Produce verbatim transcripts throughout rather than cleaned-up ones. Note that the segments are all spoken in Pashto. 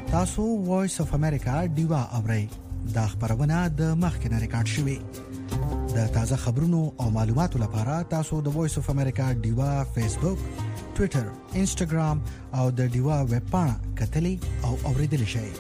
تاسو وایس اف امریکا دیوا اورئ دا خبرونه د مخکنه ریکارډ شوې د تازه خبرونو او معلوماتو لپاره تاسو د وایس اف امریکا دیوا فیسبوک، ټوئیټر، انسټاګرام او د دیوا ویب پاڼه کتلی او اوریدلی شئ.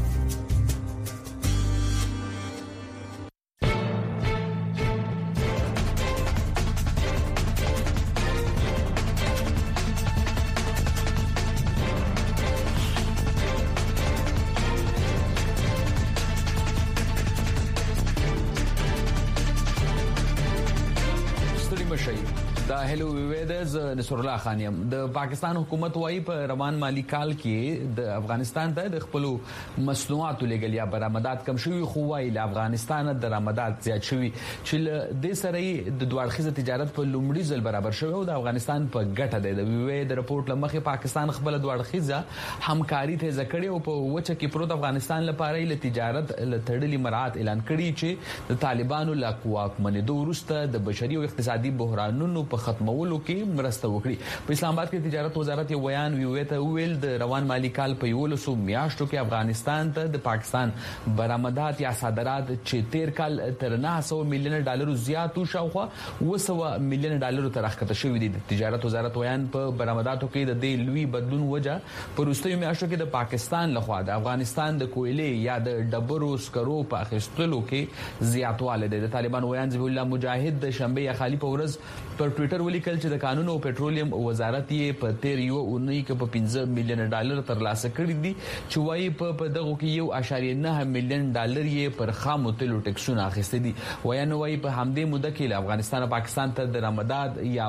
هلو ویدز نصر الله خانیم. د پاکستان حکومت وايي په روان مالی کال کې د افغانستان ته د خپل مصنوعاتو لګل یا برآمدات کم شوي، خو وايي له افغانستان د درآمدات زیات شوي چې د سره د دوه اړخیزه تجارت په لومړي ځل برابر شوی او د افغانستان په ګټه دی. د وی د رپورت لمخې پاکستان خپل دوه اړخیزه همکاري ته ذکر او په وچه کې پروت افغانستان لپاره له تجارت له تړلي مراد اعلان کړي چې د طالبانو لا قواک منې دوه ورسته د بشري او اقتصادي بحرانونو په ختمولو کې مرسته وکړي. په اسلام آباد کې تجارت وزارت یو بیان ویوته ویل د روان مالی کال په یولسو میاشتو کې افغانستان ته د پاکستان برآمدات یا صادرات چې تیر کال تر نه سوه میلیون ډالر زیات او شاوخوا اوه سوه میلیون ډالر تر راکته شوې دي. تجارت وزارت بیان په برآمداتو کې د دې لوی بدلون وجه په وروستیو میاشتو کې د پاکستان لخوا د افغانستان د کویلې یا د ډبرو سکرو په اخیستلو کې زیاتواله ده. د طالبان ویان ذبیح الله مجاهد د شنبه یا خالی په ورځ پر ټوئیټر ولیکل چې د قانون او پېټرولیم وزارت یې په تیر یو اونۍ کې په پنځه میلیون ډالر ترلاسه کړي دي چې وايي په دغه کې یو اشاریه نه میلیون ډالر یې پر خامو تیلو ټیکسونه اخیستي دي. ویان وايي په همدې موده کې له افغانستان او پاکستان ته د درآمدات یا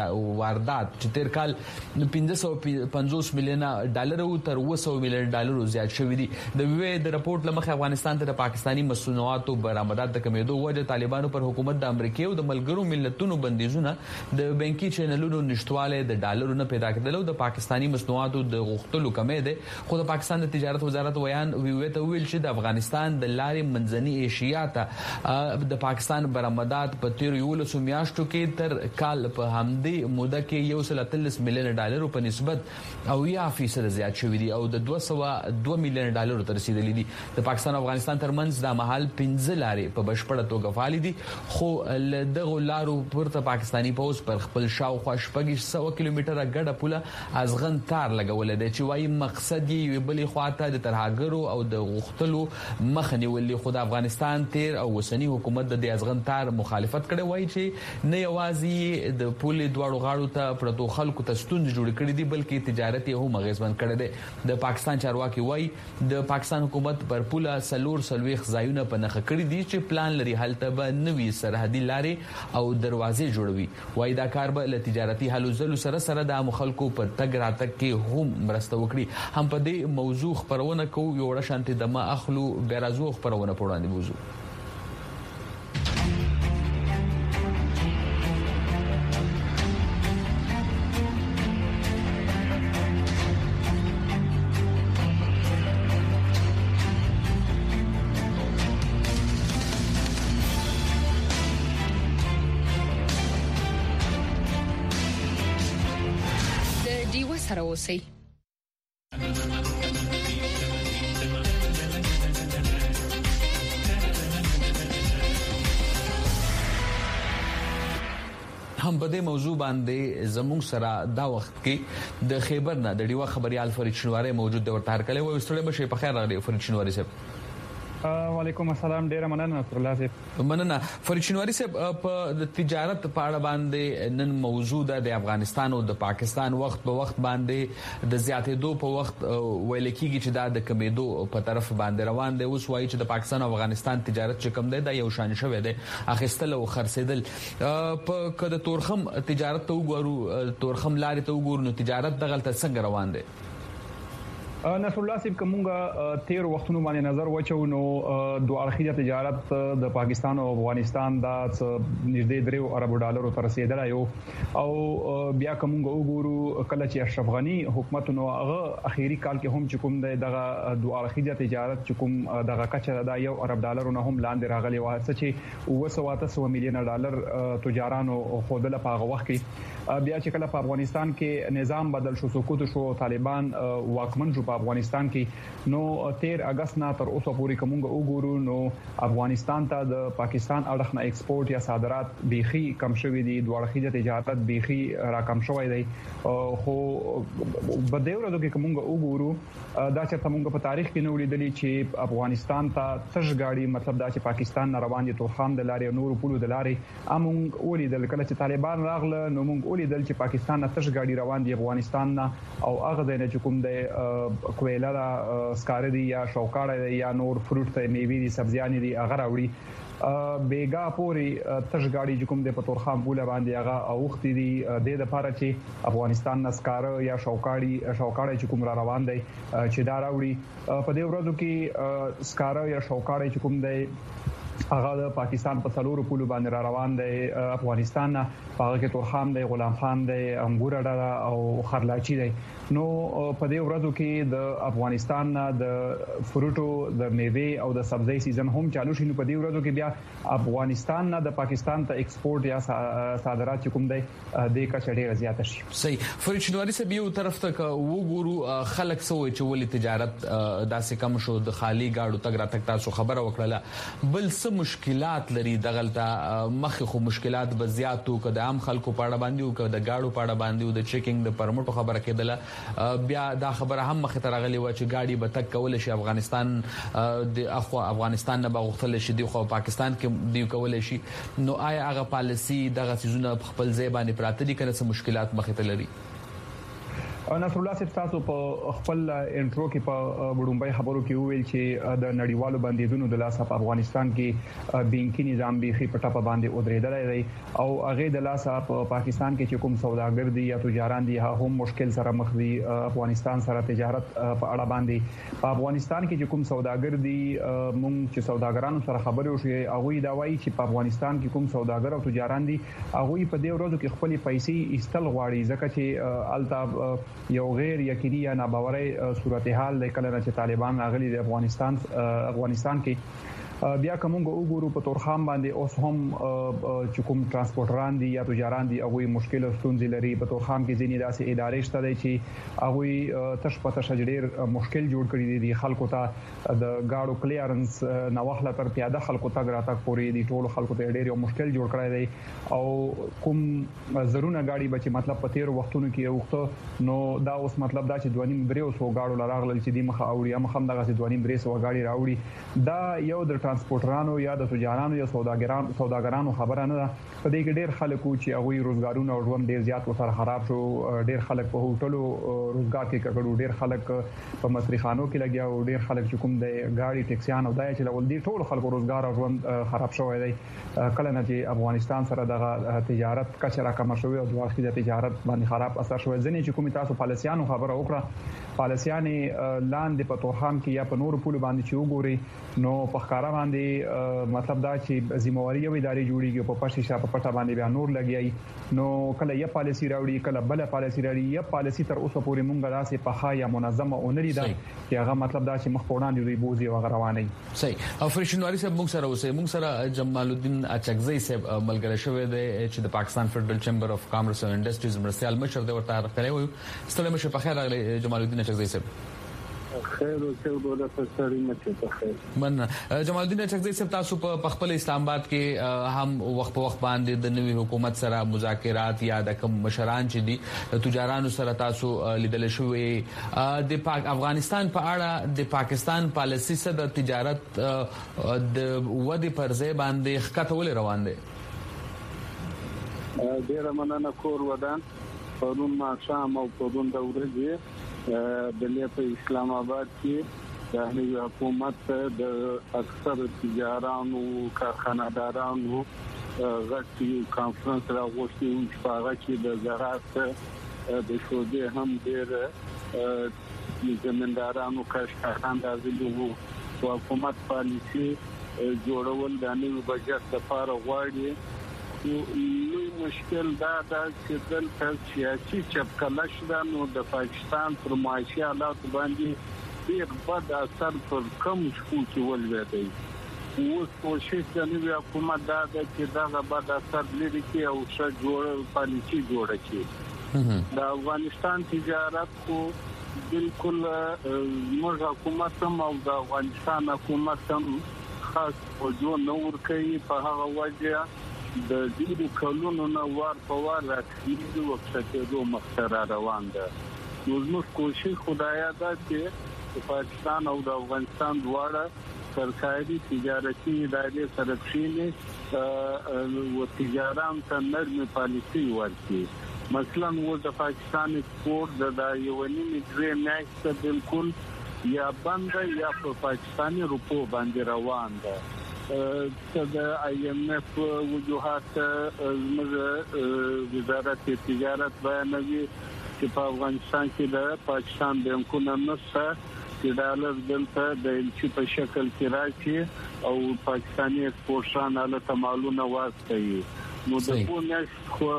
واردات چې تیر کال پنځه سوه پنځوس میلیون ډالر او تر اوه سوه میلیون ډالر زیات شوي دي. د وی د رپورت لمخې افغانستان ته د پاکستانی مصنوعاتو برآمدات د کمیدو وجه طالبانو پر حکومت د امریکا او د ملګرو ملتونو بندیزونه د بانکي چینلونو نشټواله د ډالرونو پیدا کېدل او د پاکستانی مصنوعاتو د غوښتلو کمې ده. خو د پاکستان د تجارت وزارت ویان ویوته ویل چې د افغانستان د لارې منځني ایشیا ته د پاکستان برآمدات په تیر یولسو میاشتو کې تر کال په همدې موده کې یو سل اتلس میلیون ډالر په نسبت او یا فیصد زیات شوی دي او د دوه سوه دوه میلیون ډالر تر رسیدلی دي. د پاکستان او افغانستان ترمنځ د مهال پنځه لارې په بشپړه توګه فعال دي، خو دغه لارو پورته پاکستانی پوز پر خپل شاوخوا شپږ سوه کیلومتره ګډه پوله ازغن تار لګولې ده چې وايي مقصد یې بلې خواته د ترهګرو او د غختلو مخ نیول. خو د افغانستان تیر او وسنی حکومت د دې ازغن تار مخالفت کړي، وایي چې نه یوازې د پولې دواړو غاړو ته پرتو خلکو ته ستونزې جوړ کړي دي بلکې تجارت یې هم اغیزمن کړي دي. د پاکستان چارواکي وایي د پاکستان حکومت پر پوله سلور سلويخ ځایونه په نخ کړي دي چې پلان لري هلته به نوي سرحدي لارې او دروازې جوړوي. وایي دا کار به له تجارتي حلو زلو سره سره د مخالکو په تګ راتګ کې هم مرسته وکړي. هم په دې موضوع خبرونه کوو یو ډول شانتي د ما اخلو بیرازو خبرونه پوراندې موضوع سره اوسئ. هم په دې موضوع باندې زموږ سره دا وخت کې د خیبر نه د ډیوا خبريال فرید شنواری موجود دی. ورته هرکله وي ستړي بشي په خیر راغلی فرید شنواری صاحب. وعلیکم السلام، ډیره مننه نصر الله صاحب. مننه فرید شنواری صاحب. په د تجارت په اړه باندې نن موضوع ده د افغانستان او د پاکستان وخت په وخت باندې د زیاتېدو په وخت ویل کېږي چې دا د کمیدو په طرف باندې روان دی. اوس وایي چې د پاکستان او افغانستان تجارت چې کم دی دا یو شان شوی دی، اخیستل او خرڅېدل. په کده تورخم تجارت ته وګورو، تورخم لارې ته وګورو، نو تجارت دغلته څنګه روان دی؟ نصر الله صاحب کومه تیر وختونو باندې نظر وچو نو دوه اړخیزه تجارت د پاکستان او افغانستان د نږدې درې ارب ډالر تر رسیدل یو او بیا کومه وګورو کله چې اشرف غنی حکومت نو هغه اخیری کال کې هم چکم دغه دوه اړخیزه تجارت چکم دغه کچره د یو ارب ډالر نه هم لاندې راغلی و چې اوه سوه میلیون ډالر تجارانو خودله په هغه وخت کې بیا چې کله په افغانستان کې نظام بدل شو سقوط شو طالبان واکمن شو په افغانستان کې نو تیر اگست نه تر اوسه پورې کومه وګورو نو افغانستان ته د پاکستان اړخ نه ایکسپورت یا صادرات بيخي کم شوي دي دوه اړخیزه تجارت بيخي را کم شوی دی خو بده ورځو کې کومه وګورو دا چې موږ په تاریخ کې نو لیدلی چې افغانستان ته تش غاړي مطلب دا چې پاکستان روان دي تورخم د لارې نور پولو د لارې امونږ ولیدل کله چې طالبان راغله نو موږ ولیدل چې پاکستان نه تش غاړي روان دي افغانستان نه او هغه د نه کوم د کویلا سکار دي یا شوکاړه یا نور فروټ ته میوه دي سبزیان دي هغه راوړي بیګا پوری تشګاړي کوم د پتورخام بوله باندې هغه اوختي دي د لپاره چې افغانستان نسکار یا شوکاړي شوکاړي کوم را روان دي چې دا راوړي په دې ورځو کې سکار یا شوکاړي کوم دی هغه د پاکستان په څلورو پولو باندې را روان دی افغانستان نه هغه کې تورخام دی غلام خان دی انګور ډاله او خرلاچی دی نو په دې ورځو کې د افغانستان نه د فروټو د میوه او د سبزی سیزن هم چالو شي نو په دې ورځو کې بیا افغانستان نه د پاکستان ته ایکسپورت یا صادرات کوم دی د کچړې زیات شي صحیح فرید شینواری صاحب یو طرف ته وګورو خلک سوې چې ولې تجارت داسې کم شو د خالی گاډو تګ را تک تاسو خبره وکړه بل څه مشکلات لري دغلطه مخ خو مشکلات به زیاتو کده عام خلکو پاړه باندې او کده گاډو پاړه باندې او د چیکینګ د پرمټو خبره کېدله بیا دا خبره هم مخ ته راغلی و چې گاډي به تک کول شي افغانستان د اخو افغانستان نه بغختل شي دی خو پاکستان کې دی کول شي نو آیا هغه پالیسی دغه سيزونه خپل ځای باندې پراته دي کنه څه مشکلات مخ ته لري نصر الله صاحب تاسو په خپل انټرو کې په وډومبای خبرو کې ویل چې د نړیوالو بندیدونو د لاسه په افغانستان کې بانکي نظام بيخي پټه په باندې ودرېدل دی او هغه د لاسه په پاکستان کې چې کوم سوداګر دي یا تجاران دي هم مشکل سره مخ دي افغانستان سره تجارت په اړه باندې په افغانستان کې چې کوم سوداګر دي مونږ چې سوداګرانو سره خبرې وشي هغه دا وایي چې په افغانستان کې کوم سوداګر او تجاران دي هغه په دې ورځو کې خپل پیسې ایستل غواړي ځکه چې التا یو غیر یقیني یا ناباوري صورتحال د کله چې طالبان راغلي د افغانستان افغانستان کې بیا کومه وګورو په تورخام باندې اوس هم چې کوم ترانسپورټران دي یا تجاران دي هغه مشکل ستونزې لري په تورخام کې ځینې داسې ادارې شته دي چې هغه تش پته شجړیر مشکل جوړ کړی دي خلکو ته د گاډو کلیرنس نوښله تر پیاده خلکو ته غراټک پوري دي ټول خلکو ته ډېر یو مشکل جوړ کړی دی او کوم زرونه گاډي بچي مطلب په تیر وختونو کې وخت نو دا اوس مطلب دا چې دوانیم دریو سو گاډو لراغل چې دی مخه اوړي هم هم دغه دوانیم درې سو گاډي راوړي دا یو د ترانسپورټرانو یا د تجارانو یا سوداګرانو سوداګرانو خبره نه ده په دې کې ډېر خلکو چې هغه روزګارونه او ژوند ډېر زیات وسره خراب شو ډېر خلک په هوټلو روزګار کې کړو ډېر خلک په مصریخانو کې لګیا او ډېر خلک چې کوم د گاډي ټیکسیان او دای چې لول دي ټول خلکو روزګار او ژوند خراب شوی دی کله نه چې افغانستان سره د تجارت کچره کم شوی او د واقعي تجارت باندې خراب اثر شوی ځنې چې کوم تاسو پالیسیانو خبره وکړه پالیسیان لاندې په توخام کې یا په نور پول باندې چې وګوري نو په ښکارا باندې مطلب دا چې ذمہواری یو ادارې جوړیږي په پښې شاپ په پټه باندې بیا نور لګیای نو کله یو پالیسی راوړي کله بل پالیسی راوړي یو پالیسی تر اوسه پورې مونږه داسې په ښه یا منظمه اونري دا چې هغه مطلب دا چې مخ په وړاندې دی بوزي او رواني صحیح او فرشنواری صاحب موږ سره اوسه موږ سره جمال الدین اچکزی صاحب ملګری شوی دی چې د پاکستان فدرل چیمبر اف کامرس او انډستریز مرسیال مشر دی ورته راغلی وو ستله مشه په خیر راغلی جمال الدین اچکزی صاحب خیر او څو ډول فسري مته په خیر من جمال الدین اچکزی صاحب تاسو په خپل اسلام آباد کې هم وخت په وخت باندې د نوي حکومت سره مذاکرات یا د کوم مشران چې دي تجارانو سره تاسو لیدل شوې د پاک افغانستان په اړه د پاکستان پالیسی سره د تجارت د ودی پر ځای باندې ښکته روان دي ډیر مننه کور ودان پرون ما شام او پرون د ورځې د لیپه اسلام آباد کې د نوي حکومت د اکثر تجارانو کارخانه‌دارانو غټي کانفرنس راغوښتي چې په هغه کې د زراعت د شوبې هم ډېر زمیندارانو کارخانه‌داران راځي او حکومت پالیسي جوړول د نوي بجټ لپاره غواړي لوی مشکل دا دا چې دلته سیاسي چپکلش ده نو د پاکستان پر معاشي حالات باندې ډېر بد اثر پر کم شو کې ولوي اوس کوشش د نوي حکومت دا ده چې دا بعد اثر لري کې او څه جوړ پالیسي جوړه کړي د افغانستان تجارت کو بالکل موږ حکومت هم او د افغانستان حکومت هم خاص توجه نور کوي په هغه وجه د دې کلونو نو وار په وار راځي او څه مخسره روان ده. نو موږ کوشش خدایا ده چې پاکستان او د افغانستان دواړه سرکاري تجارتي ادارې سره کښیني او تجارت ته نرمه پالیسي ورکړي. مثلا و د پاکستان ایکسپورټ د یوونی درې میاشتې بالکل یا بند یا په پاکستاني روپو باندې روان ده. د آی ایم اف وجوهات زموږ وزارت تجارت بیانوي چې په افغانستان کې د پاکستان بانکونو نشته چې ډالر دلته د انچي په شکل کې راځي او پاکستاني ایکسپورټران له تمالونه واسطوي. نو د پونیش خو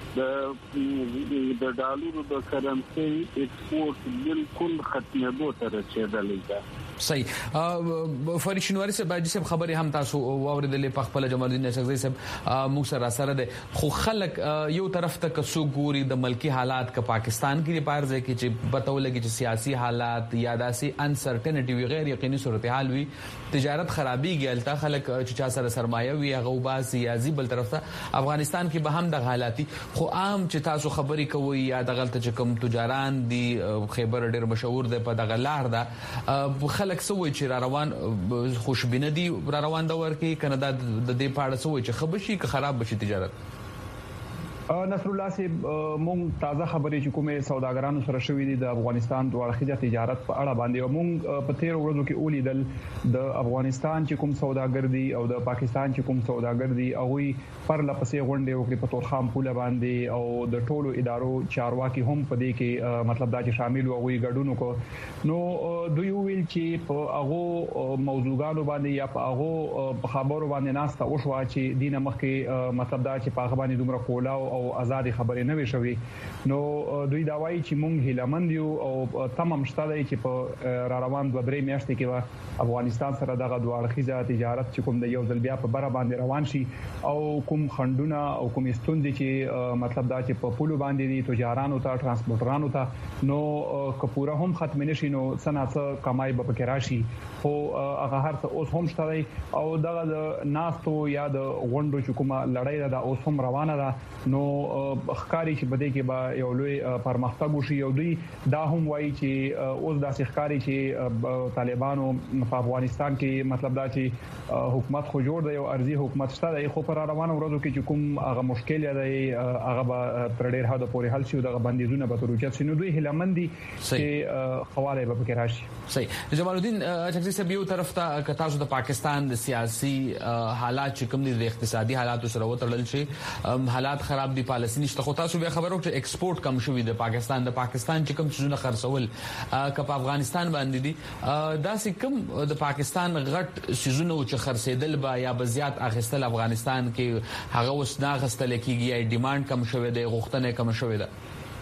د د ډالرو د کرنسي ایکسپورټ بالکل ختمېدو ته رسیدلی ده. صحیح. فرید شینواری صاحب باید چې خبرې هم تاسو واوریدلې په خپل جمال الدین اشرفزی صاحب موږ سره سره ده خو خلک یو طرف ته کسو ګوري د ملکی حالات ک پاکستان کې لپاره ځکه چې پته ولګي چې سیاسي حالات یا داسي انسرټینټی وی غیر یقیني صورتحال وي تجارت خرابيږي الته خلک چې چا سره سرمایه وي هغه وبا سیاسي بل طرف ته افغانستان کې به هم د حالاتي خو عام چې تاسو خبرې کوي یا د غلطه چې کوم تجاران دي خیبر ډیر مشهور ده په دغه لار ده خلک سوي چې را روان خوشبینه دي را روان دا ورکی کنه د دې پاړه سوي چې خبشي که خراب بشي تجارت. نصر الله صاحب مونږ تازه خبرې چې کومه سوداګرانو سره شوې دي د افغانستان د ورخیجه تجارت په اړه باندې مونږ په تیر ورځو کې اولیدل د افغانستان چې کوم سوداګر دي او د پاکستان چې کوم سوداګر دي هغه پر لپسې غونډې وکړي په تورخام پوله باندې او د ټولو ادارو چارواکي هم په دې کې مطلب دا چې شامل وي غډونو کو. نو دوی ویل چې په هغه موضوعاتو باندې یا په هغه خبرو باندې ناسته او شو چې دینه مخکې مطلب دا چې په هغه باندې دومره کولاو او آزادي خبرې نه وي شوي. نو دوی دا وایي چې مونږ هیلمند یو او تمام شته دی چې په را روان دوه درې میاشتې کې افغانستان سره دغه دوه اړخیزه تجارت چې کوم د یو ځل بیا په بره باندې روان شي او کوم خندونه او کوم ستوندې چې مطلب دا چې په پولو باندې دي تجارانو ته ترانسپورټرانو ته نو کپوره هم ختم نشي نو سناڅه کمای به پکې راشي. خو هغه هر څه اوس هم شته دی او دغه د ناستو یا د غونډو چې کومه لړۍ ده اوس هم روانه ده. نو خکاری چې بده کې با یو لوی پرمختګ وشي او دوی دا هم وایي چې اوس داسې خکاری چې طالبانو په افغانستان کې مطلب دا چې حکومت خو جوړ دی او ارزي حکومت شته دی خو پر روانو ورځو کې چې کوم هغه مشکل دی هغه به تر ډیر حد پورې حل شي او دغه بندیزونه به تروچت شي. نو دوی هلمندي چې خواله به پکې راشي. صحیح. جمال الدین اچکزی صاحب یو طرف ته که تاسو د پاکستان د سیاسي حالات چې کوم دي د اقتصادي حالات سره وتړل شي حالات خراب دي پالیسي نشته خو تاسو به خبرو چې ایکسپورټ کم شوی د پاکستان د پاکستان چې کوم څه خرڅول ک په افغانستان باندې دي دا سې کوم د پاکستان غټ سيزونه چې خرڅېدل با یا به زیات اخیستل افغانستان کې هغه وس نه غستل کېږي یا ډیماند کم شوی دی غوښتنه کم شوی ده.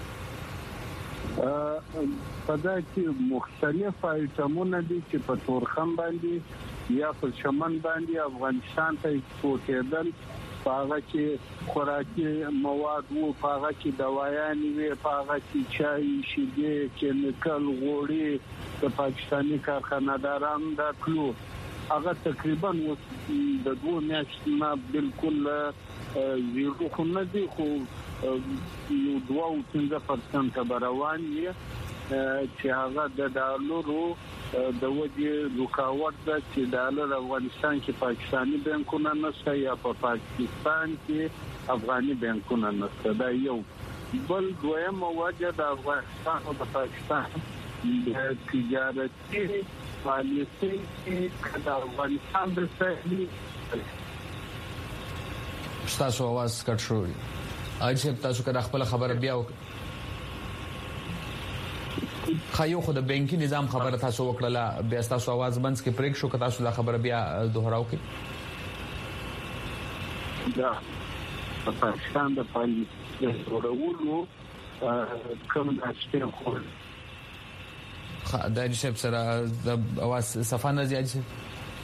په دا کې مختلف آیټمونه دي چې په تورخم باندې یا په چمن باندې افغانستان ته ایکسپورټ کېدل پاغه کې خوراکي مواد وو پاغه کې دوايانې وي پاغه کې چای شیدې کیمیکل غوړي د پاکستاني کارخانه‌داران دا کلو هغه تقریبا د دوه میاشتو نه بالکل زیرو خو نه دي خو یو دوه او پنځه پرسنټ روان دي چې هغه د ډالرو د وجه رکاوټ ده چې ډالر افغانستان کې پاکستاني بانکونه نشته یا په پاکستان کې افغاني بانکونه نشته. دا یو بل دویم وجه د افغانستان او د پاکستان د تجارتي پالیسي کې د افغانستان د سهلي تاسو आवाज کټ شوی اځه تاسو کله خپل خبر بیا وک خایو خو د بانکي نظام خبره تاسو وکړه بیا تاسو आवाज بنس کې پریک شو که تاسو دا خبره بیا دوهراو کې دا پاکستان د پالیسي ورولو کوم اړتیا خو دا چې سره د आवाज صفانه زیات شي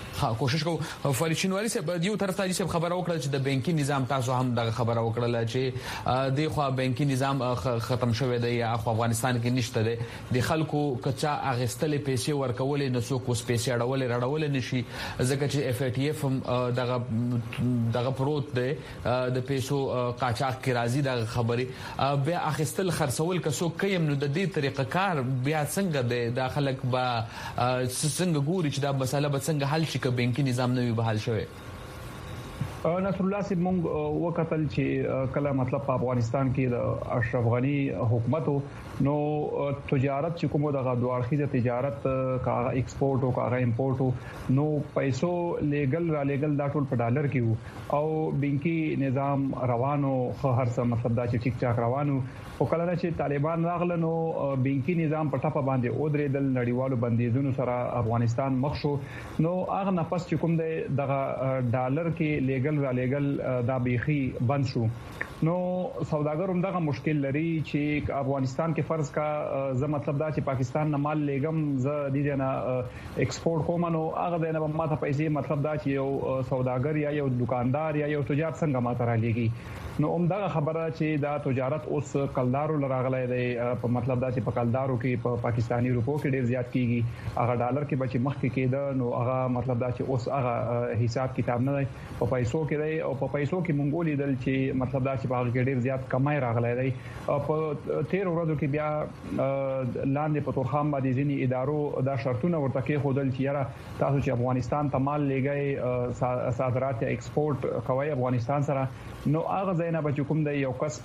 ها کوشش کوو فرید شینواری صاحب یو طرف ته چې خبره وکړه چې د بانکي نظام تاسو هم د خبره وکړه چې د خو بانکي نظام ختم شوی دی یا خو افغانستان کې نشته دی د خلکو کچا اغستلې پیسې ورکولې نو څوک اوس پیسې اړولې راړولې نشي ځکه چې اف ای ټی اف دغه دغه پروت دی د پیسو قاچاق کې راځي د خبرې بیا اغستل خرڅول کسو کيم نو د دې طریقه کار بیا څنګه دی د خلک با څنګه ګوري چې دا مسله به څنګه حل شي بانکي نظام نوی بحال شوی نصر الله سي مونږ وکتل چې کله مطلب په افغانستان کې د اشرف غنی حکومت نو تجارت چې کومه د غوړخیزه تجارت کاغه ایکسپورت او کاغه امپورټ نو پیسو لیګل را لیګل دا ټول په ډالر کې وو او بانکي نظام روانو هر څه مطلب دا چې ټیک ټاک روانو او کله چې طالبان راغله نو بانکي نظام په ټاپه باندې او درېدل نړیوالو بندیزونو سره افغانستان مخ شو نو هغه نفس چې کوم د ډالر کې لیګل را لیګل دا بيخي بند شو نو سوداګر هم دغه مشکل لري چې افغانستان کې فرض کا زه مطلب دا چې پاکستان نه مال لګم زه د دې نه ایکسپورت کوم نو هغه د نه ماته پیسې مطلب دا چې یو سوداګر یا یو دکاندار یا یو تجار څنګه ماته را لګي نو عمدغه خبره چې دا تجارت اوس کلدارو لراغلای دی په مطلب دا چې په کلدارو کې په پاکستانی روپو کې ډیر زیات کیږي هغه ډالر کې بچي مخ کې کېده نو هغه مطلب دا چې اوس هغه حساب کتاب نه دی په پیسو کې دی او په پیسو کې مونږ لیدل چې مطلب دا چې په هغه کې ډیر زیات کمای راغلای دی په تیر ورځو کې بیا لاندې په تورخم باندې ځینی ادارو دا شرطونه ورته کې خودل چې یاره تاسو چې افغانستان ته مال لګای صادرات یا ایکسپورت کوي افغانستان سره نو هغه ځای به کوم د یو کس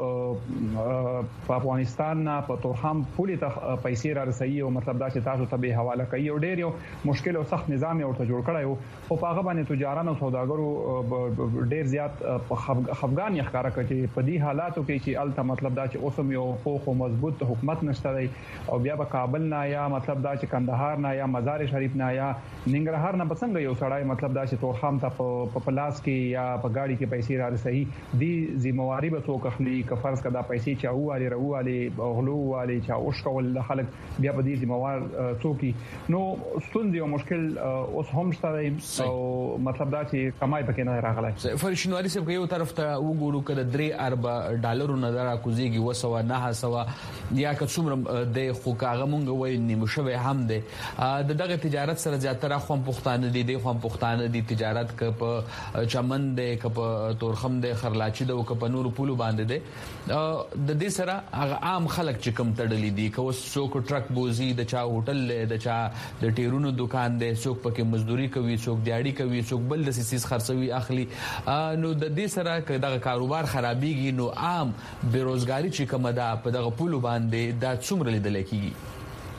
په افغانستان نه په تورخم پولی ته پیسې را رسېږي او مطلب دا چې تاسو ته به حواله کوي او ډیر یو مشکل او سخت نظام ورته جوړ کړی او په هغه باندې تجاران او سوداګرو ډیر زیات افغان ښکارا کوي په دې حالاتو کې چې الته مطلب دا چې اوسم یو خو مضبوط حکومت نشته دی او بیا په کابل نه یا مطلب دا چې کندهار نه یا مزار شریف نه یا ننګرهار نه بڅنګ یو سړی مطلب دا چې تورخم ته په پلاس کې یا په گاڑی کې پیسې را رسېږي دی ذمہواری به څوک اخلي که فرض کړه پیسې چا والی راوالی غلو والی چا اوش کول خلک بیا په دې ذمہوار څوک نو ستوندې او مشکل اوس هم شته او مطلب دا چې کمای پکې نه راغلی فرید شینواری صاحب یو طرف ته وګورو کړه درې ارب ډالرو نه راکوزيږي وسو نه سوا یا که څومره د خو کاغه مونږ وای نیمه شوی هم ده د دغه تجارت سره زیاتره خو پښتانه دي د خو پښتانه دي تجارت ک په چمن ده ک په تورخم ده خرلاچي د وک په نور پولو باندې ده د دې سره هغه عام خلک چې کم تړلې دي که څوک ټرک بوزي د چا هوټل د چا د ټیرونو دکان ده څوک پکې مزدوري کوي څوک دیاړي کوي څوک بل د سیس خرڅوي اخلي نو د دې سره که دغه کاروبار خرابيږي نو عام بیروزګاری چې کومه ده په دغه پولو باندې دا څومره لیدل کیږي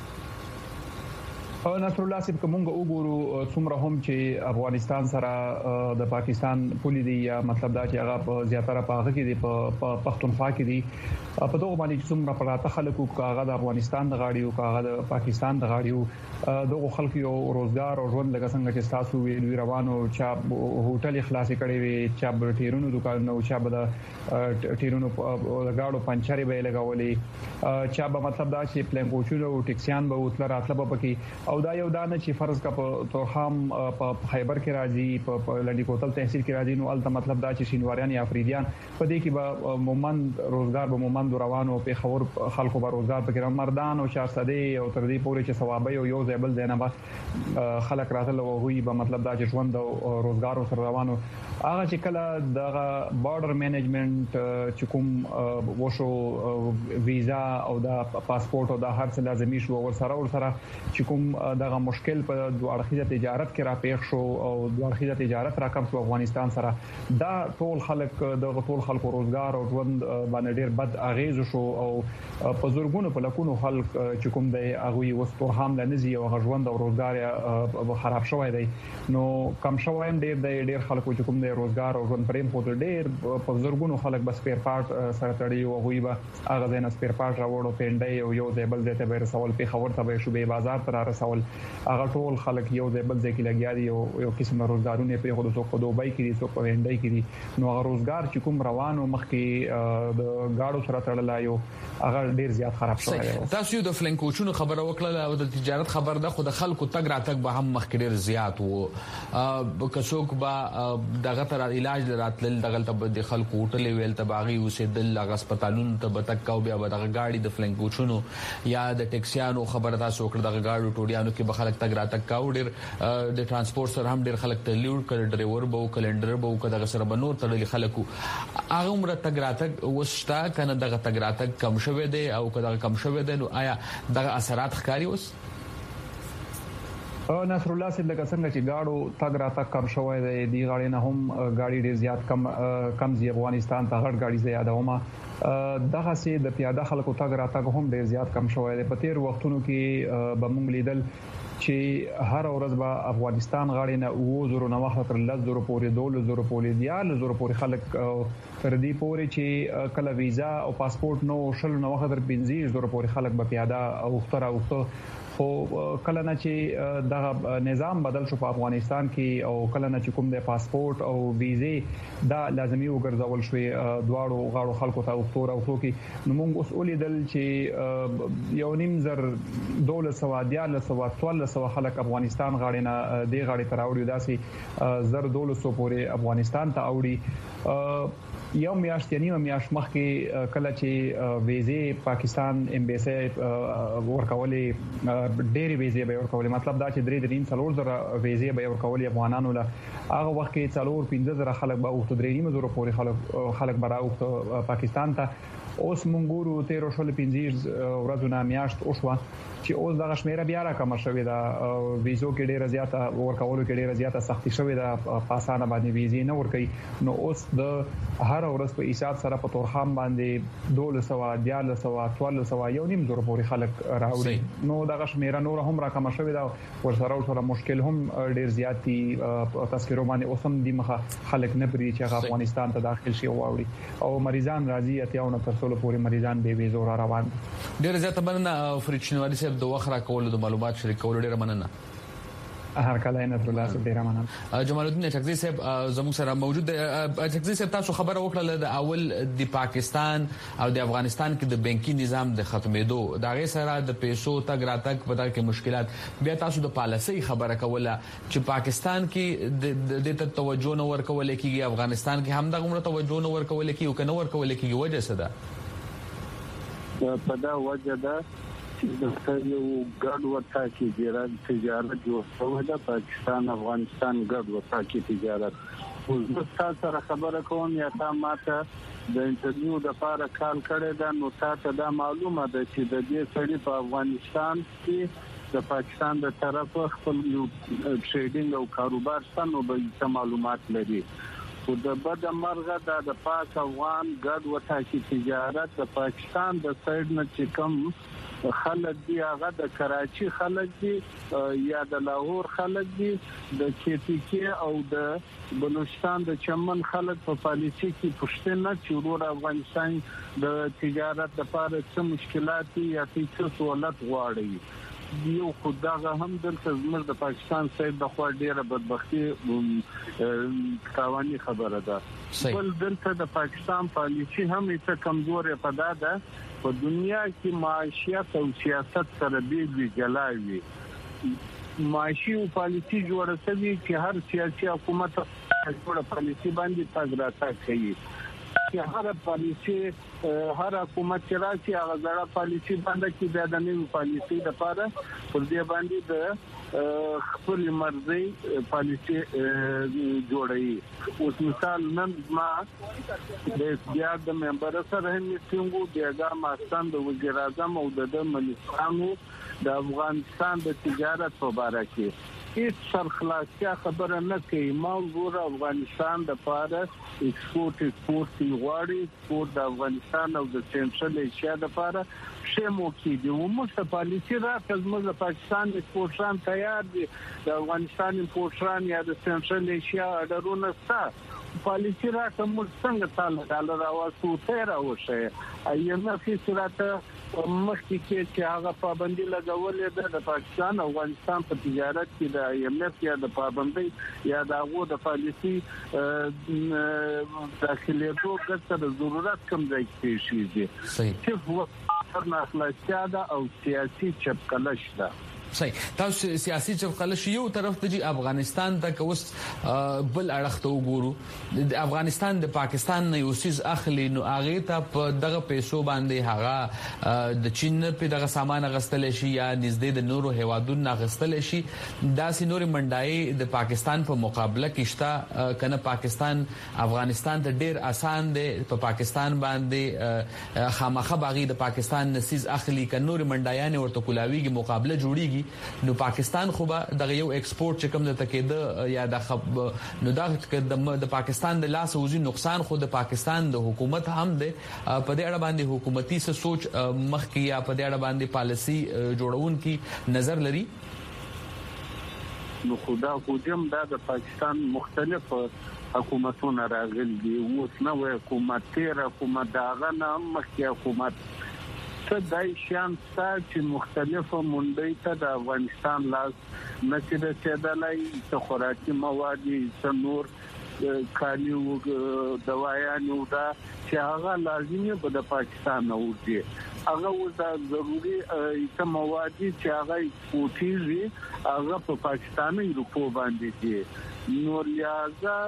نصر الله سیب کومه وګورو څومره هم چې افغانستان سره د پاکستان پولی دی یا مطلب دا چې هغه په زیاتره پاغه کې دی په پښتونخوا کې دی په دغه باندې څومره پراته خلکو کاغه د افغانستان د غاړي او کاغه د پاکستان د غاړي او دغه خلکو یو روزګار او ژوند لکه څنګه چې تاسو ویلو روانو چا هوټل خلاصې کړي وي چا ټیرونو دکان نو چا به د ټیرونو غاړو پنچري به لګولې چا به مطلب دا چې پلان کوچونو او ټیکسیان به وتل راتله به پکې او دا یو دانه چې فرض کا په تورخم په خیبر کې راځي په لنډی کوتل تحصیل کې راځي نو الته مطلب دا چې شینواریان یا افریدیان په دې کې به مومند روزګار به مومند روانو په خبر خلکو به روزګار پکې مردان او شاهزاده او تر دې پورې چې ثوابي او یو ځبل دینه به خلک راتل او وی به مطلب دا چې ژوند او روزګار سره روانو هغه چې کله د بارډر مینجمنت چې کوم وشو ویزا او د پاسپورت او د هر څه لازمي شو ور سره ور سره چې کوم دغه مشکل په دوه اړخیزه تجارت کې را پیښ شو او دوه اړخیزه تجارت را کم شو افغانستان سره دا ټول خلک د ټول خلکو روزګار او ژوند باندې ډیر بد اغیز شو او په زورګونو په لکونو خلک چې کوم د هغه وستو هم د نزي او ژوند او روزګار خراب شوی دی نو کم شوی هم ډیر د ډیر خلکو چې کوم د روزګار او ژوند پرېم خو ډیر په زورګونو خلک بس پیر پارت سره تړي او هغه به هغه د سپیر پارت راوړو پینډي او یو ځای بل ځای ته به رسول په خبر ته به شوبې بازار تر رسول ورکول هغه ټول خلک یو ځای بل ځای کې لګیا دي او یو قسم روزګارونه په خود څوک په دوبۍ کې دي څوک په هندۍ کې دي نو هغه روزګار چې کوم روانو مخکې د گاډو سره تړلای یو هغه ډیر زیات خراب شوی دی. تاسو د فلنکوچونو خبره وکړه او د تجارت خبر ده خو د خلکو تګ راتګ به هم مخکې ډیر زیات وو کڅوک به دغه تر علاج راتل دغه ته د خلکو هوټل ویل تباغي اوسېدل هغه هسپتالونو ته بتکاو بیا به دغه گاډي د فلنکوچونو یا د ټیکسیانو خبره تاسو وکړه دغه گاډو ټوډیانو کې به خلک تګ راتګ کاو ډیر د ترانسپورت سره هم ډیر خلک تلیور کړ ډرایور به کلندر به کداغه سره بنور تړلي خلکو هغه عمر تګ راتګ وستا کنه دغه تګ راتګ کم شوه دی او کداغه کم شوه دی نو آیا دغه اثرات ښکاری اوس نصر الله سید لکه څنګه چې گاډو تګ راتګ کم شوی دی دی غاړي نه هم گاډي ډیر زیات کم کم زی افغانستان ته غړ گاډي زیاده ومه دغه سي د پیاده خلکو تګ راتګ هم ډیر زیات کم شوی دی په تیر وختونو کې به موږ لیدل چې هر ورځ به افغانستان غاړي نه او زرو نه وخت تر لس زرو پورې دول زرو پورې دیال زرو پورې خلک تر دې پورې چې کله ویزا او پاسپورت نو شل نه وخت تر پنځه زرو پورې خلک به پیاده او ختره او خو کله نه چې دغه نظام بدل شو په افغانستان کې او کله نه چې کوم د پاسپورت او ویزه دا لازمي وګرځول شوې دواړو غاړو خلکو ته وختور او کې نو موږ اوس ولیدل چې یو نیم زر دولت سوا دیال سوا ټول سوا خلک افغانستان غاړي نه دی غاړي تر اوړي داسي زر دولت سو پورې افغانستان ته اوړي یو میاشت یعنی میاشت مخکې کله چې ویزه پاکستان امبیسي ورکولې ډېری ویزه به ورکولې مطلب دا چې درې درین څلور زره ویزه به ورکولې افغانانو له هغه وخت کې څلور پنځه زره خلک به وخت درې نیم زره پورې خلک خلک براو پاکستان ته اوس مونږ ورو تیر شول پنځه ورځې نه میاشت او شو چې اوس دغه شمیره بیا را کم شوې ده ویزو کې ډېر زیاته ورکولو کې ډېر زیاته سختي شوې ده پاسانه باندې ویزې نه ورکي نو اوس د هر ورځ په حساب سره په تورخم باندې دوله سوا دیال سوا ټول سوا یو نیم زره پورې خلک راوړي نو دغه شمیره نور هم را کم شوې ده ورسره ورسره مشکل هم ډېر زیاتی تذکرو باندې اوس هم د مخه خلک نه پری چې افغانستان ته داخل شي او اوړي او مریضان راځي اتیاونه تر څو پورې مریضان به ویزو را روان ډېر زیاته مننه فرچنوالي صاحب د وخت را کول د معلومات شریکول ډېر مننه هر کله نه تر لاسه ډیر مننه جمال الدین چکزی صاحب زموږ سره موجود دی چکزی صاحب تاسو خبره وکړه د اول د پاکستان او د افغانستان کې د بانکي نظام د ختمېدو دا غي سره د پیسو تګ راتګ په دغه کې مشکلات بیا تاسو د پالیسي خبره کوله چې پاکستان کې د توجه نه ورکول کېږي افغانستان کې هم دغه توجه نه ورکول کېږي او کنه ورکول کېږي وجه څه ده په دا وجه ده د یو ګډ وتا کې تجارت جوړ شوی د پاکستان افغانستان ګډ وتا کې تجارت اوس د سره خبره کوم یا تا ماته د انټرویو د لپاره کال کړی دا نو تاسو دا معلومه ده چې د دې سړي په افغانستان کې د پاکستان د طرف خپل یو ټریډینګ او کاروبار ستنو به معلومات لري او د بد مرغه د پاک افغان ګډ وتا کې تجارت د پاکستان د سایډ نه چې کم خلک دی هغه د کراچي خلک دی یا د لاهور خلک دی د چیتیکی او د بلوچستان د چمن خلک په پالیسي کې پښتنه چې ور افغانستان د تجارت لپاره څه مشکلات یا څه سہولت غواړي یو خدای هم دلته زموږ د پاکستان سید د خوا ډیره بدبختی قوانینی خبره ده بل دلته د پاکستان پالیسي هم څه کمزوري پدا ده په دنیا کې معاشیت او سیاست سره به جلاوي معاشي او پالیسي جوړه شوی چې هر سیاسي حکومت جوړه پالیسي باندې تاګراته کوي چې هر پالیسي هر حکومت چې راشي هغه ځړه پالیسي باندې کې د نوې پالیسي لپاره پر دې باندې د خپل مرزي پالیسي جوړي اوس مثال نن ما د بیا د ممبر سره هم څنګه دیګه ماستان د وزیر اعظم او د منځانو د افغانستان د تجارت په اړه کې هیڅ سرخلاصیا خبره نه کوي موضوع افغانستان د لپاره ایکسپورت ایکسپورت غواړي ایکسپورت د افغانستان او د سنټرل ایشیا د لپاره شمو کې دی ومسته پالیسي راځي زموږ د پاکستان ایکسپورټران تیار دي د افغانستان ایکسپورټران یا د سنټرل ایشیا اډرونه ستا پالیسی را کوم څنګه تعالی ډالر راوستو ته راوشه ایم اف سراته مخکې کې چې هغه پابندي لګولې ده د پاکستان او افغانستان په تجارت کې د ایم اف یا د پابندي یا د هغه د پالیسی داخلي دوه د ضرورت کم ځای کې شي صحیح چې هو ناخلاصیا ده او سیاسي چپکلش ده صحیح تاسو سیاسي چپکلش یو طرف ته افغانستان ته کوس بل اړخ ته وګورو د افغانستان د پاکستان نه یو سیس اخلي نو هغه ته په دغه پیسو باندې هغه د چین په دغه سامان غستل شي یا نږدې د نورو هیوادونو غستل شي دا سينور منډای د پاکستان په مقابله کې شته کنه پاکستان افغانستان ته ډیر اسان دی په پاکستان باندې خامخه باغی د پاکستان نسیز اخلي ک نور منډایان ورته کولاویږي مقابله جوړیږي نو پاکستان خو به دغه یو ایکسپورت چې کوم د تکیده یا د خب نو دا د پاکستان د لاس وزي نقصان خو د پاکستان د حکومت هم ده په دې اړه باندې حکومتي څه سوچ مخکې یا په دې اړه باندې پالیسی جوړون کی نظر لري نو خدا حکم دا د پاکستان مختلف حکومتونه راغلي دي اوس نو حکومت تیر حکومت داغه نه مخکې حکومت څه دای شان چې مختلفه منډي ته د افغانستان لاس نشي رسیدلای څه خوراکي مواد څه نور کالی او دوايانو دا چې هغه لازمي په د پاکستان اوږي هغه وزه ضروري څه مواد چې هغه کوټيږي هغه په پاکستاني روپو باندې دي نور لہذا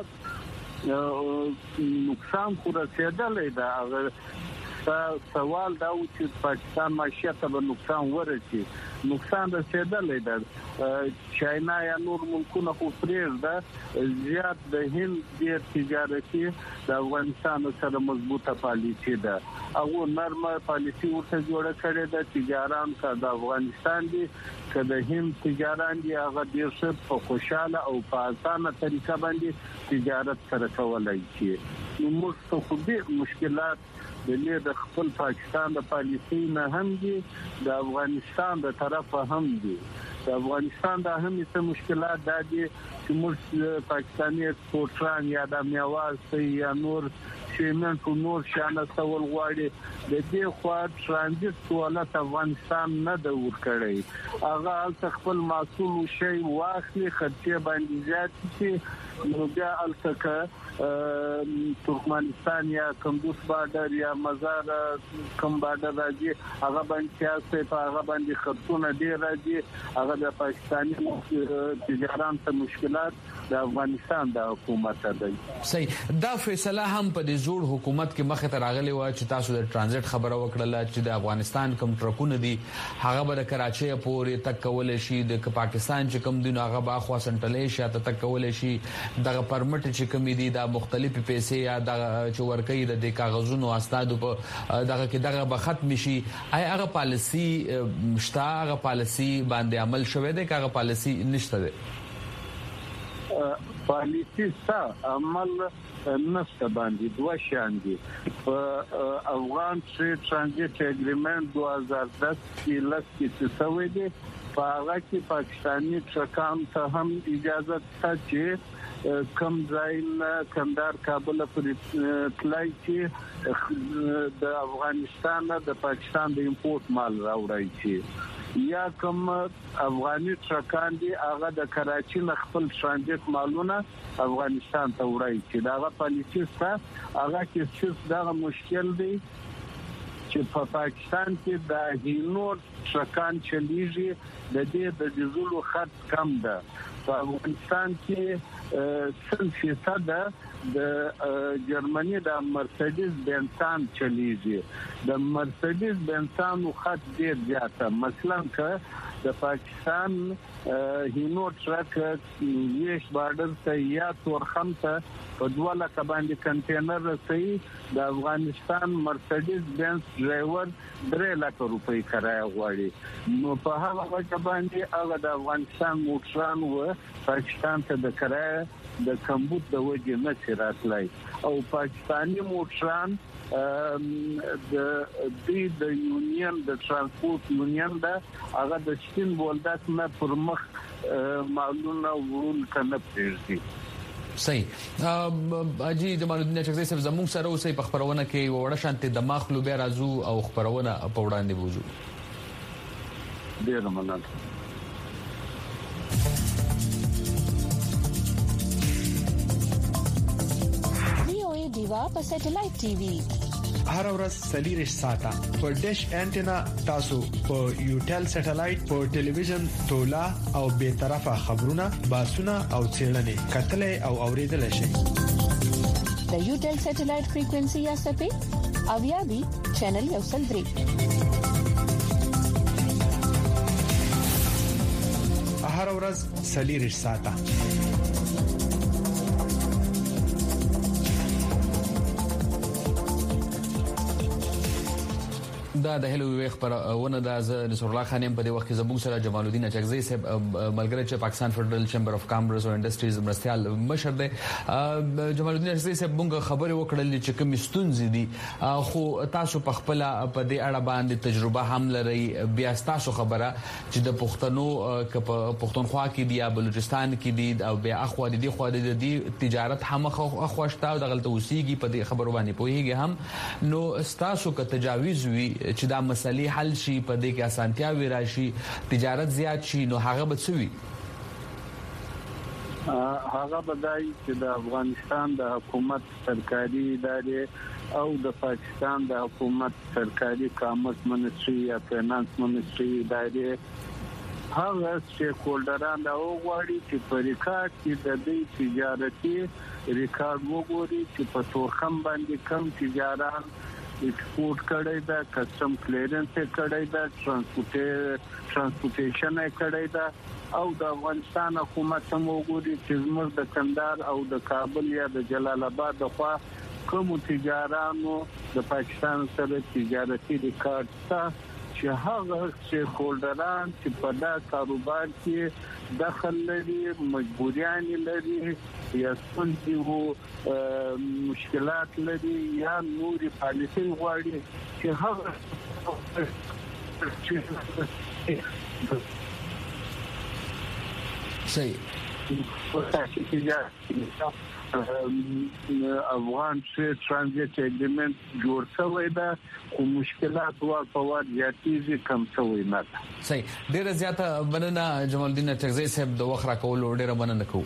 نقصان خو رسیدلای دا هغه سوال دا و چې پاکستان معیشت ته نقصان ورسي نقصان رسیدلای دا چاینا یا نور ملکونه خو پرېږده زیات د هند د تجارتي د افغانستان سره مضبوطه پالیسی ده او نرمه پالیسی ورته جوړه کړې ده تجاران کا د افغانستان دي کله هند تجاران دي هغه ډیر څه په خوشاله او په اسانه طریقه باندې تجارت سره کولای شي نو موږ خو دې مشکلات د خپل پاکستان د پالیسی نه هم دي د افغانستان د طرف هم دي د افغانستان د هم څه مشکلات د دي چې موږ پاکستاني ایکسپورټران یا د میوه یا نور سیمنټ او نور شانه سوال غواړي د دې خوا ترانزیت سوالات افغانستان نه د ور کړی هغه خپل محصول شي واخلي خرچه باندې زیات شي نو بیا الڅکه ترکمنستان یا کندوز بارډر یا مزار کوم بارډر راځي هغه باندې سیاست په هغه باندې خطونه ډیر راځي هغه د پاکستاني تجارت ته مشکلات د افغانستان د حکومت دی صحیح دا فیصله هم په دې جوړ حکومت کې مخه ته راغلی و چې تاسو د ترانزیت خبره وکړه چې د افغانستان کوم ټرکونه دي هغه به د کراچۍ پورې تک کول شي د پاکستان چې کوم دین هغه به خو سنټرل شي ته تک کول شي دغه پرمټ چې کوم دي د مختلفې پیسې یا د چورکۍ د کاغذونو استادو په دغه کې دغه به ختم شي آی هغه پالیسی مشتا هغه پالیسی باندې عمل شوه دی هغه پالیسی نشته دی پالیسی سره عمل نشته باندې دوه شان دي افغان ټریډ ترانزیت اګریمنت دوه هزار دس کې لس کې څه دی په هغه کې پاکستاني ټرکان ته هم اجازه شته چې کم ځای کندهار کابل پورې تلای چې د افغانستان د پاکستان د امپورټ مال راوړای شي یا کوم افغاني ټرکان دي هغه د کراچۍ نه خپل ترانزیت مالونه افغانستان ته وړای شي دا پالیسی سره هغه کې څه دا مشکل دی چې په پاکستان کې د هینور ټرکان چلیږي د دې د ډیزلو خرڅ کم ده په افغانستان کې سل فیصد د جرمني د مرسيډیز بنسان چلیږي د مرسيډیز بنسان خط ډیر زیاته مثلا که د پاکستان هینو ټرک ویش بارډر ته یا تورخم ته په دوه لک باندې کنټینر رسي د افغانستان مرسيډیز بنس ډرایور درې لک روپۍ کرایه غواړي نو په هغه وجه باندې هغه د افغانستان موټران و پاکستان ته د کرایه د کمبود د وجه نه راتلای او پاکستاني موټران د دې د یونین د ترانسپورت یونین دا هغه د چین بولدات نه پر مخ معلومه ورول کنه پېږي صحیح اجي جمال الدین چغزي صاحب زموږ سره اوسې په خبرونه کې وړه شانتي دماغ لو بیا راځو او خبرونه په وړاندې وځو. ډیر مننه. دیوا په سټلایټ ټي وي هر ورځ سلیریش ساته په ډیش انټینا تاسو په یوټل سټلایټ په ټلویزیون تولا او به طرفه خبرونه باسونه او چیرنې کتلې او اوریدل شي. د یوټل سټلایټ فریکوئنسي یا سپې او یا بي چینل یو سل درې هر ورځ سلیریش ساته. دا د هلو ویخ پر ونه د نصر الله خان په دې وخت کې زموږ سره جمال الدین چغزي صاحب ملګری چې پاکستان فدرل چیمبر اف کامرس او انډستریز مرستيال مشر دی. جمال الدین چغزي صاحب موږ خبرې وکړلې چې کوم ستونزې دي خو تاسو په خپل په دې اړه باندې تجربه هم لري. بیا تاسو خبره چې د پښتنو په پښتونخوا کې دی یا بلوچستان کې دی او بیا اخوا دي خو د تجارت هم اخواشته او د غلطه وسیږي په دې خبرو باندې پوهیږي هم نو تاسو که تجاویز وي چې دا مسلې حل شي په دې کې اسانتیا وي راشي تجارت زیات شي نو هغه به څه وي؟ هغه بدای چې د افغانستان د حکومت سرکاري ادارې او د پاکستان د حکومت سرکاري کامرس منسټري یا فینانس منسټري ادارې هغه چې کولډران دا وغواړي چې په ریکارډ کې د دې تجارتي ریکارډ وګوري چې په تورخم باندې کم تجارت ایکسپورټ کړی دا کسٹم کلیرنس کړی دا ترانسپورټیشن کړی دا او د افغانستان حکومت هم وګوري چې زموږ د کندهار او د کابل یا د جلال آباد د خوا کوم تجارانو د پاکستان سره تجارتي ریکارډ تا چې هغه چې هولډران چې په دا کاروبار کې دخل لري مجبوریان لري یا څنګه وو مشکلات لري یا نوري پالیسي غواړي چې هغه صحیح افغان ټریډ ترانزیت اګریمنت جوړ شوی دا خو مشکلات وا په وړ زیاتېږي کم شوی نه. صحیح ډیره زیاته مننه جمال الدین چغزي صاحب د وخت راکول ډیره مننه کوم.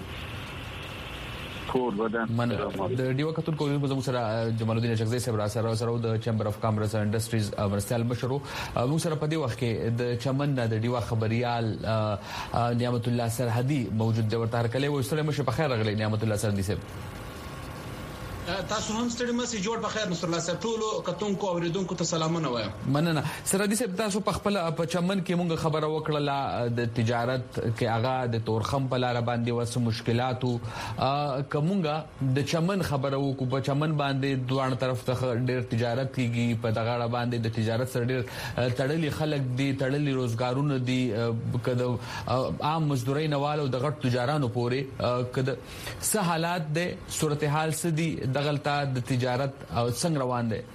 من د ډیو کتل کوم په زموږ سره جمال الدین چغزي صاحب را سره سره د چیمبر اف کامرس او انډستریز مرستيال مشرو موږ سره په دې وخت کې د چمن د ډیو خبريال نعمت الله سرحدي موجود دی ورته هرکله و سره مشه په خیر راغلی نعمت الله سرحدي صاحب. تاسو هم ستړي مې جوړ په خیر نصر الله صاحب ټول کتونکو اوریدونکو ته سلامونه وایم. مننه سرحدي صاحب تاسو په خپل په چمن کې موږ خبره وکړه د تجارت کې هغه د تورخم په لار باندې وس مشکلاتو کومګه د چمن خبره وکړو په چمن باندې دوه طرف ته ډېر تجارت کیږي په دغه باندې د تجارت سره ډېر تړلي خلک دي تړلي روزګارونه دي کده عام مزدوري نوالو د غټ تجارانو پورې کده څه حالات دي صورتحال سدي دغلطه د تجارت او څنګه روان دي؟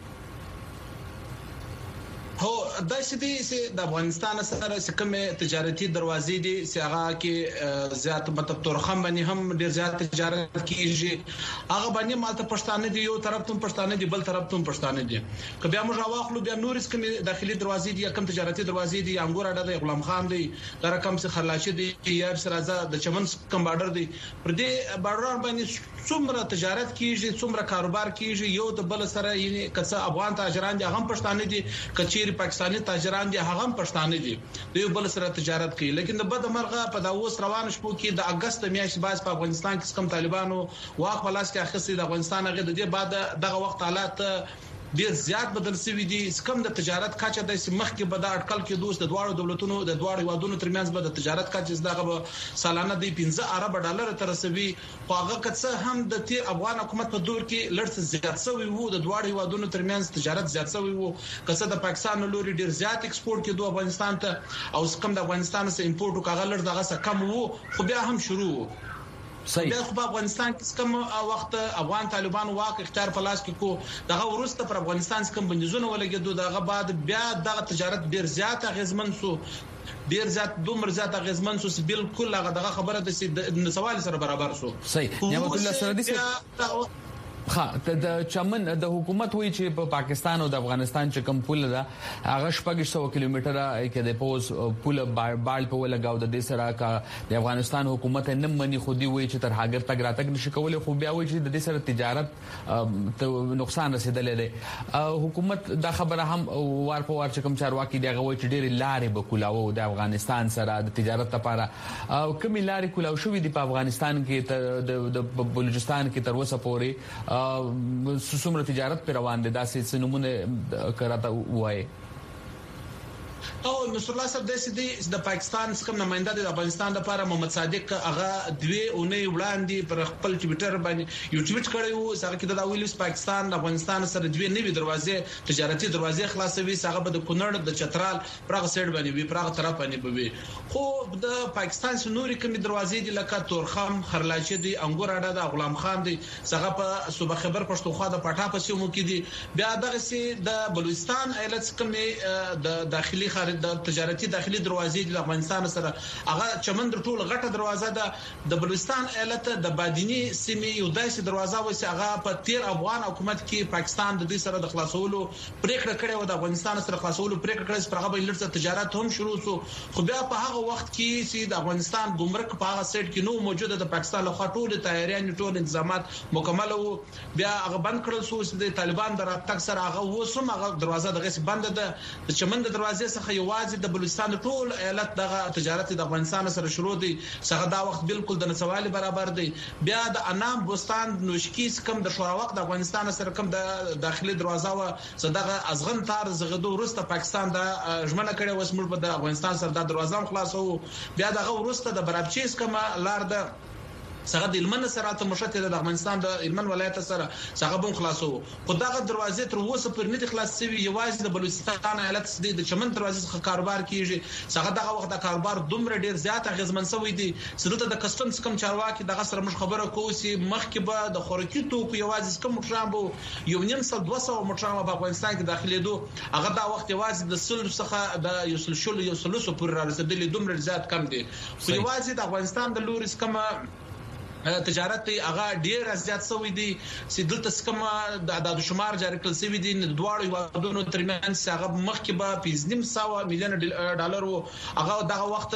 هو د سدي چې د افغانستان سره کومه تجارتي دروازې دي چې هغه کې زیات مطلب تورخم باندې هم ډیر زیات تجارت کیږي هغه باندې مالته پښتانه دي یو طرف ته پښتانه دي بل طرف ته پښتانه دي که بیا موږ واخلو بیا نورس کومه داخلي دروازې دي کوم تجارتي دروازې دي انګور اډه د غلام خان دي دا رقم څخه خرلاچي دي یار سره د چمن کم بارډر دي پر دې بارډر باندې څومره تجارت کیږي څومره کاروبار کیږي یو د بل سره یعنی کڅه افغان تاجران دي هغه پښتانه دي کچیر پاکستاني تاجران دي هغه پښتانه دي دوی بل سره تجارت کوي لیکن د بد مرغه په داوس روان شپو کې د اگست میاشتې باز په افغانستان کې کم طالبانو واک پلاس کې اخیستي د افغانستان هغه د دې بعد دغه وخت حالات ډیر زیات بدل شوی دي کم د تجارت کاچه د مخ کې بد اټکل کې دوست د دواړو دولتونو د دواړو وادونو ترمنځ به د تجارت کاچه دغه سالانه د پنځه ارب ډالر تر رسوي خو هغه کڅه هم د تیر افغان حکومت په دور کې لړ زیات شوی وو د دواړو وادونو ترمنځ تجارت زیات شوی وو کڅه د پاکستان لوري ډیر زیات ایکسپورت کې دوه افغانستان ته او کم د افغانستان سره امپورټ وکړل لړ دغه کم وو خو بیا هم شروع بیا خو په افغانستان کې کوم وخت افغان طالبان واک اختیار په لاس کې کو دغه ورسته پر افغانستان څخه بندیزونه ولګېدو دغه بعد بیا دغه تجارت ډیر زیات غزمن سو ډیر زیات دومره زیات غزمن سو چې بالکل هغه دغه خبره د سوال سره برابر سو صحیح نعمت الله سره ها د چمن د حکومت وی چې په پاکستان او د افغانستان چې کوم پول ده هغه شپږ سوه کیلومتره کې د پوز پول بال په ولګاو د دې سره کا د افغانستان حکومت نه مني خودي وی چې تر هاګر تک راتګ نشي کولای خو بیا وی چې د دې سره تجارت ته نقصان رسیدلې ده حکومت دا خبره هم وار په وار چې کوم چارواکي دی هغه وی چې ډېر لارې به کولاو د افغانستان سره د تجارت لپاره او کوم لارې کولاو شوې دي په افغانستان کې د بلوچستان کې تر اوسه پورې څومره تجارت پر روان دي داسې نمونه کراته وایي او نصر الله صاحب د سې د پاکستان څخه نماینده د افغانستان لپاره محمد صادق هغه دوی اونۍ وړاندې پر خپل ټویټر باندې یو ټویټ کړی وو چې کې د ویلز پاکستان د افغانستان سره دوی نوي دروازې تجارتي دروازې خلاصوي هغه به د کونړ د چترال پرغه سیډ باندې وي پرغه طرف باندې وي خو د پاکستان سنوري کوم دروازې دي لکه تورخم خرلاچي دي انګور اډه د غلام خان دي هغه په صوبه خیبر پښتونخوا د پټا په سیمو کې دي بیا دغه سي د بلوچستان ایالت کوم د داخلي د تجارتي داخلي دروازې د افغانستان سره هغه چمن د ټول غټه دروازه ده د بلوچستان ایالت د بادینی سیمې یو داسې دروازه و چې هغه په تیر افغان حکومت کې پاکستان د دې سره د خلاصولو پریکړه کړې و د افغانستان سره خلاصولو پریکړه کړې چې هغه به لږه تجارت هم شروع شو خو بیا په هغه وخت کې چې د افغانستان ګمرک په هغه سیټ کې نو موجوده د پاکستان له خاطر تیاریان ټول انتظامات مکمل وو بیا هغه بند کړل شو چې د طالبان د راتګ سره هغه وسوم هغه دروازه دغه بند ده د چمن د دروازې څخه یوازې د بلوچستان ټول ایالت دغه تجارت د افغانستان سره شروع دي څنګه دا وخت بالکل د نسوالي برابر دی بیا د انام بوستان نوشکیس کم د شورا وخت د افغانستان سره کم د داخلي دروازه و صدقه ازغن تار زغدو ورسته پاکستان د ژمنه کړي وس موږ د افغانستان سره د دروازه خلاصو بیا دغه ورسته د برابچیس کم لار د څنګه د علمن سره ته مشته د افغانستان د علمن ولایت سره څنګه بون خلاصو خدغه دروازې تر اوسه پر نه خلاص شوی یوازې د بلوچستان ایالت د چمن دروازې څخه کاروبار کیږي څنګه دغه وخت د کاروبار دومره ډیر زیات غزمن شوی دي چې د کسټمز کم چارواکي دغه سره مش خبره کوي چې مخکې به د خوراکي توکو یوازې کم مټرامبو یو نیم سل دوه سوه مټرامه په افغانستان کې داخلي دو هغه دا وخت یوازې د سل څخه د یو سل شل یو سلوسو پر رسیدلې دومره زیات کم دي خو یوازې د افغانستان د لوري کم تجارت هغه ډیر زیات شوی دی چې دلته کوم د شمار جاری کړل شوی دی د دواړو هیوادونو ترمنځ هغه مخکې به پنځه سوه میلیون ډالر وو هغه دغه وخت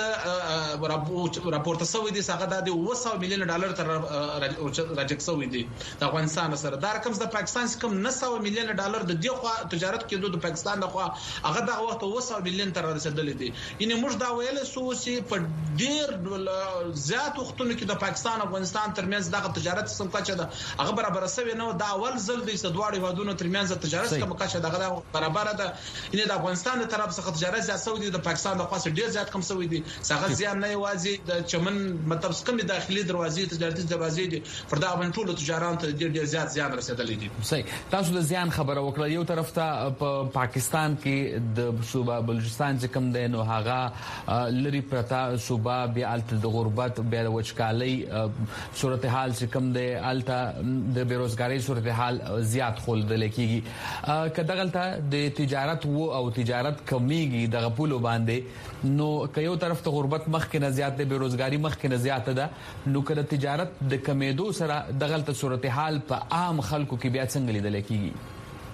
راپورته شوی دی هغه د اوه سوه میلیون ډالر تر راجک شوی دی د افغانستان سره دا رقم د پاکستان کوم نه سوه میلیون ډالر د دغه تجارت کې د پاکستان دغه هغه دغه وخت اوه سوه میلیون تر رسیدلی دی یعنی موږ دا ویل سو چې په ډیر زیات وختونو کې د پاکستان افغانستان ترمنځ دغه تجارت سم کچه ده هغه برابر شوی نه دا اول ځل د دواړو هیوادونو ترمنځ تجارت کوم کچه دغه برابر ده یعنی د افغانستان د طرف څخه تجارت زیات شوی دی د پاکستان د خاص ډیر زیات کم شوی دی څنګه زیان نه یوازې د چمن مطلب کوم داخلي دروازې تجارتي دروازې دي پر دا باندې ټول تجاران ته ډیر ډیر زیات زیان رسیدلی دي صحیح تاسو د زیان خبره وکړه یو طرف ته په پاکستان کې د صوبه بلوچستان چې کوم دی نو هغه لری پرتا صوبه بیا الته د غربت بیا د وچکالۍ صورتحال چې کوم دی الته د بیروزګاری صورتحال زیات خلدل کیږي کداغلته د تجارت وو او تجارت کمیږي د غپولو باندې نو کيو طرف ته غربت مخ کې نه زیات دی بیروزګاری مخ کې نه زیات ده نو کله تجارت د کمیدو سره دغلته صورتحال په عام خلکو کې بیا څنګه لیدل کیږي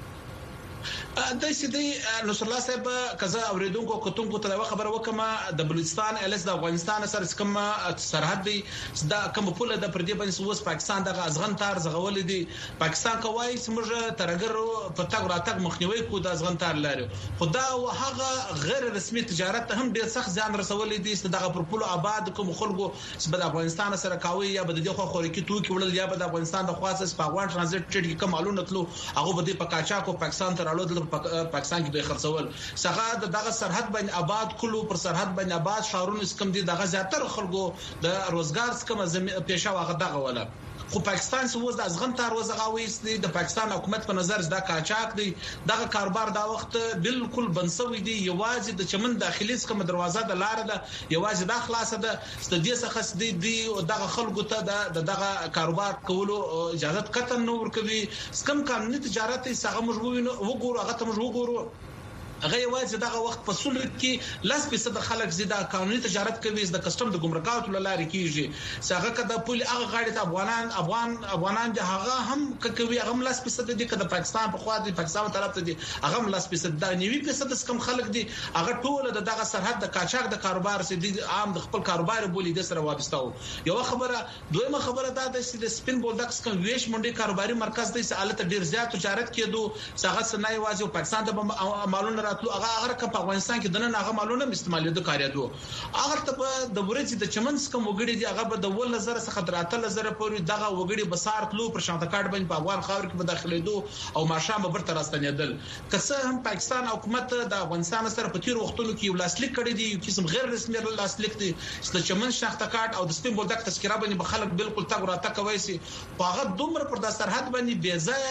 د سیدي نصر الله صاحب کزه اوریدونکو کتونکو ته خبر وکما د بلوچستان الیس د افغانستان سره کوم سرحد دی دا کوم پوله د پردي باندې وس پاکستان د ازغن تار زغول دي پاکستان کوي سمجه ترګر په تاګ راتګ مخنیوي کو د ازغن تار لري خدا او هغه غیر رسمي تجارت هم ډیر سخت ځان رسول دي چې دغه پر پوله آباد کوم خلکو چې د افغانستان سره کوي یا بد دغه خوري توکي وړل یا د افغانستان د خاصه په افغان ترانزیت ټریډ کې کوم معلومات تلو هغه به په کاچا کو پاکستان ته راړو پاکستان کې به خرڅول څنګه دغه سرحد باندې آباد کلو پر سرحد باندې آباد شهرونو کم دي دغه زیاتره خلکو د روزګار څخه پیښه واغ دغه ولا خو پاکستان سوز د ازغن تار وزغاويست دي د پاکستان حکومت په نظر دا کاچاک دي دغه کاروبار دا وخت بالکل بنسوي دي یوازې د چمن داخلي څخه دروازه د لار ده یوازې د خلاصه ده ست دي څخه دي دي دغه خلکو ته دغه کاروبار کولو اجازه قطن نور کوي سکم قانوني تجارت څنګه موږ وګورو هغه ته موږ وګورو هغه یوازې دغه وخت په سولې کې لاس په صد خلک زیاده قانوني تجارت کوي د کسٹم د ګمرکاتو لارې کیږي څنګه کده پولی هغه غاړي ته افغانان افغان افغانان د هغه هم کوي هغه لاس په صد دي کده پاکستان په خوا دي پاکستان طرف ته دي هغه لاس په صد د نیوي په صد کم خلک دي هغه ټول دغه سرحد د کاچاک د کاروبار سي دي عام د خپل کاروبار بولی د سره وابسته یو خبره دویمه خبره دا د سپین بولډکس کوم ویش منډي کاروباري مرکز دی سالت ډیر زیات تجارت کېدو څنګه سنای وازي پاکستان ته مالونه راتلو هغه هغه په افغانستان کې دنه هغه مالونه استعمالي د کاریدو هغه ته د ورځې د چمنس کوم وګړي دی هغه به د ول نظر څخه دراتل نظر پورې دغه وګړي بسار تلو پر شانته کارت باندې په افغان خاور کې داخليدو او ماشام به تر راستنیدل که هم پاکستان حکومت د افغانستان سره په تیر وختونو کې یو لاسلیک کړی دی یو قسم غیر رسمي لاسلیک دی چې چمن شناخته کارت او د سپین بولډک تذکره باندې به خلک بالکل تاګ راته کوي سي په هغه دومره پر د سرحد باندې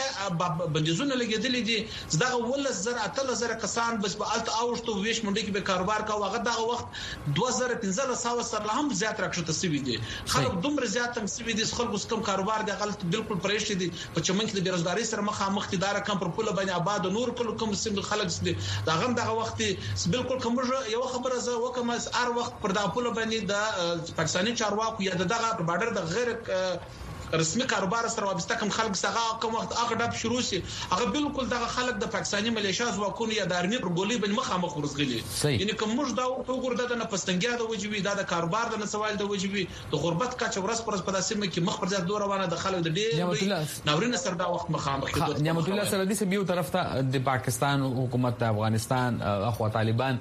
بیزه بندیزونه لګیدل دي دغه ول زر اتل زر کسان بس الته اوشتو ویش منډي کې به کاروبار کاوه هغه دغه وخت دوه زره پنځه سوه سره هم زیات راکښته سوي دي خلک دومره زیات هم سوي دي خلکو کم کاروبار دی غلط بالکل پرېشتي دي په چمن کې د بیروزګاری سره مخامخ دي دار کم پر پوله باندې آباد نور کله کوم سیم خلک دي دا هم دغه وخت بالکل کوم یو خبره زه وکم هر وخت پر د پوله باندې د پاکستاني چارواکو یا دغه بارډر د غیر رسمي کاروبار سره وابسته کوم خلک څنګه کوم وخت هغه ډب شروع شي هغه بالکل دغه خلک د پاکستاني ملیشیا ځواکونو یا د ارمي پر ګولې باندې مخامخ ورسغلي یعنی کوم موږ دا وګورو د نه پستنګیا د وجوي دا د کاروبار د نسوال د وجوي د غربت کچ ورس پر په داسې کې مخ پر ځای دوه روانه د خلک د ډېر ناورین سره دا وخت مخامخ کېدو نعمت الله سره د سبيو طرف ته د پاکستان حکومت د افغانستان اخوا طالبان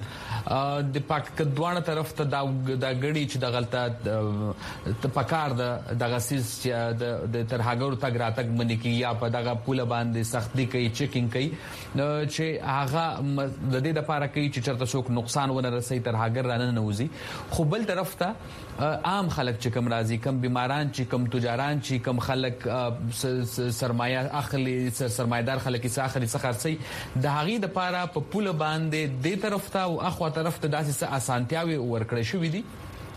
د پاک دوانه طرف ته دا د غړي چې د غلطه پکار د دغه سیس چې د ترهاګر تګ راتګ باندې کې یا په دغه پوله باندې سختي کوي چیکینګ کوي چې هغه د دې لپاره کوي چې چرته څوک نقصان ونه رسي ترهاګر رانه نوزي خو بل طرف ته عام خلک چې کم راضي کم بیماران چې کم تجاران چې کم خلک سرمایه اخلي سرمایدار خلک یې اخلي څه خرڅي د هغې لپاره په پوله باندې د طرف ته او اخوا طرف ته داسې اسانتیاوي ورکړې شوې دي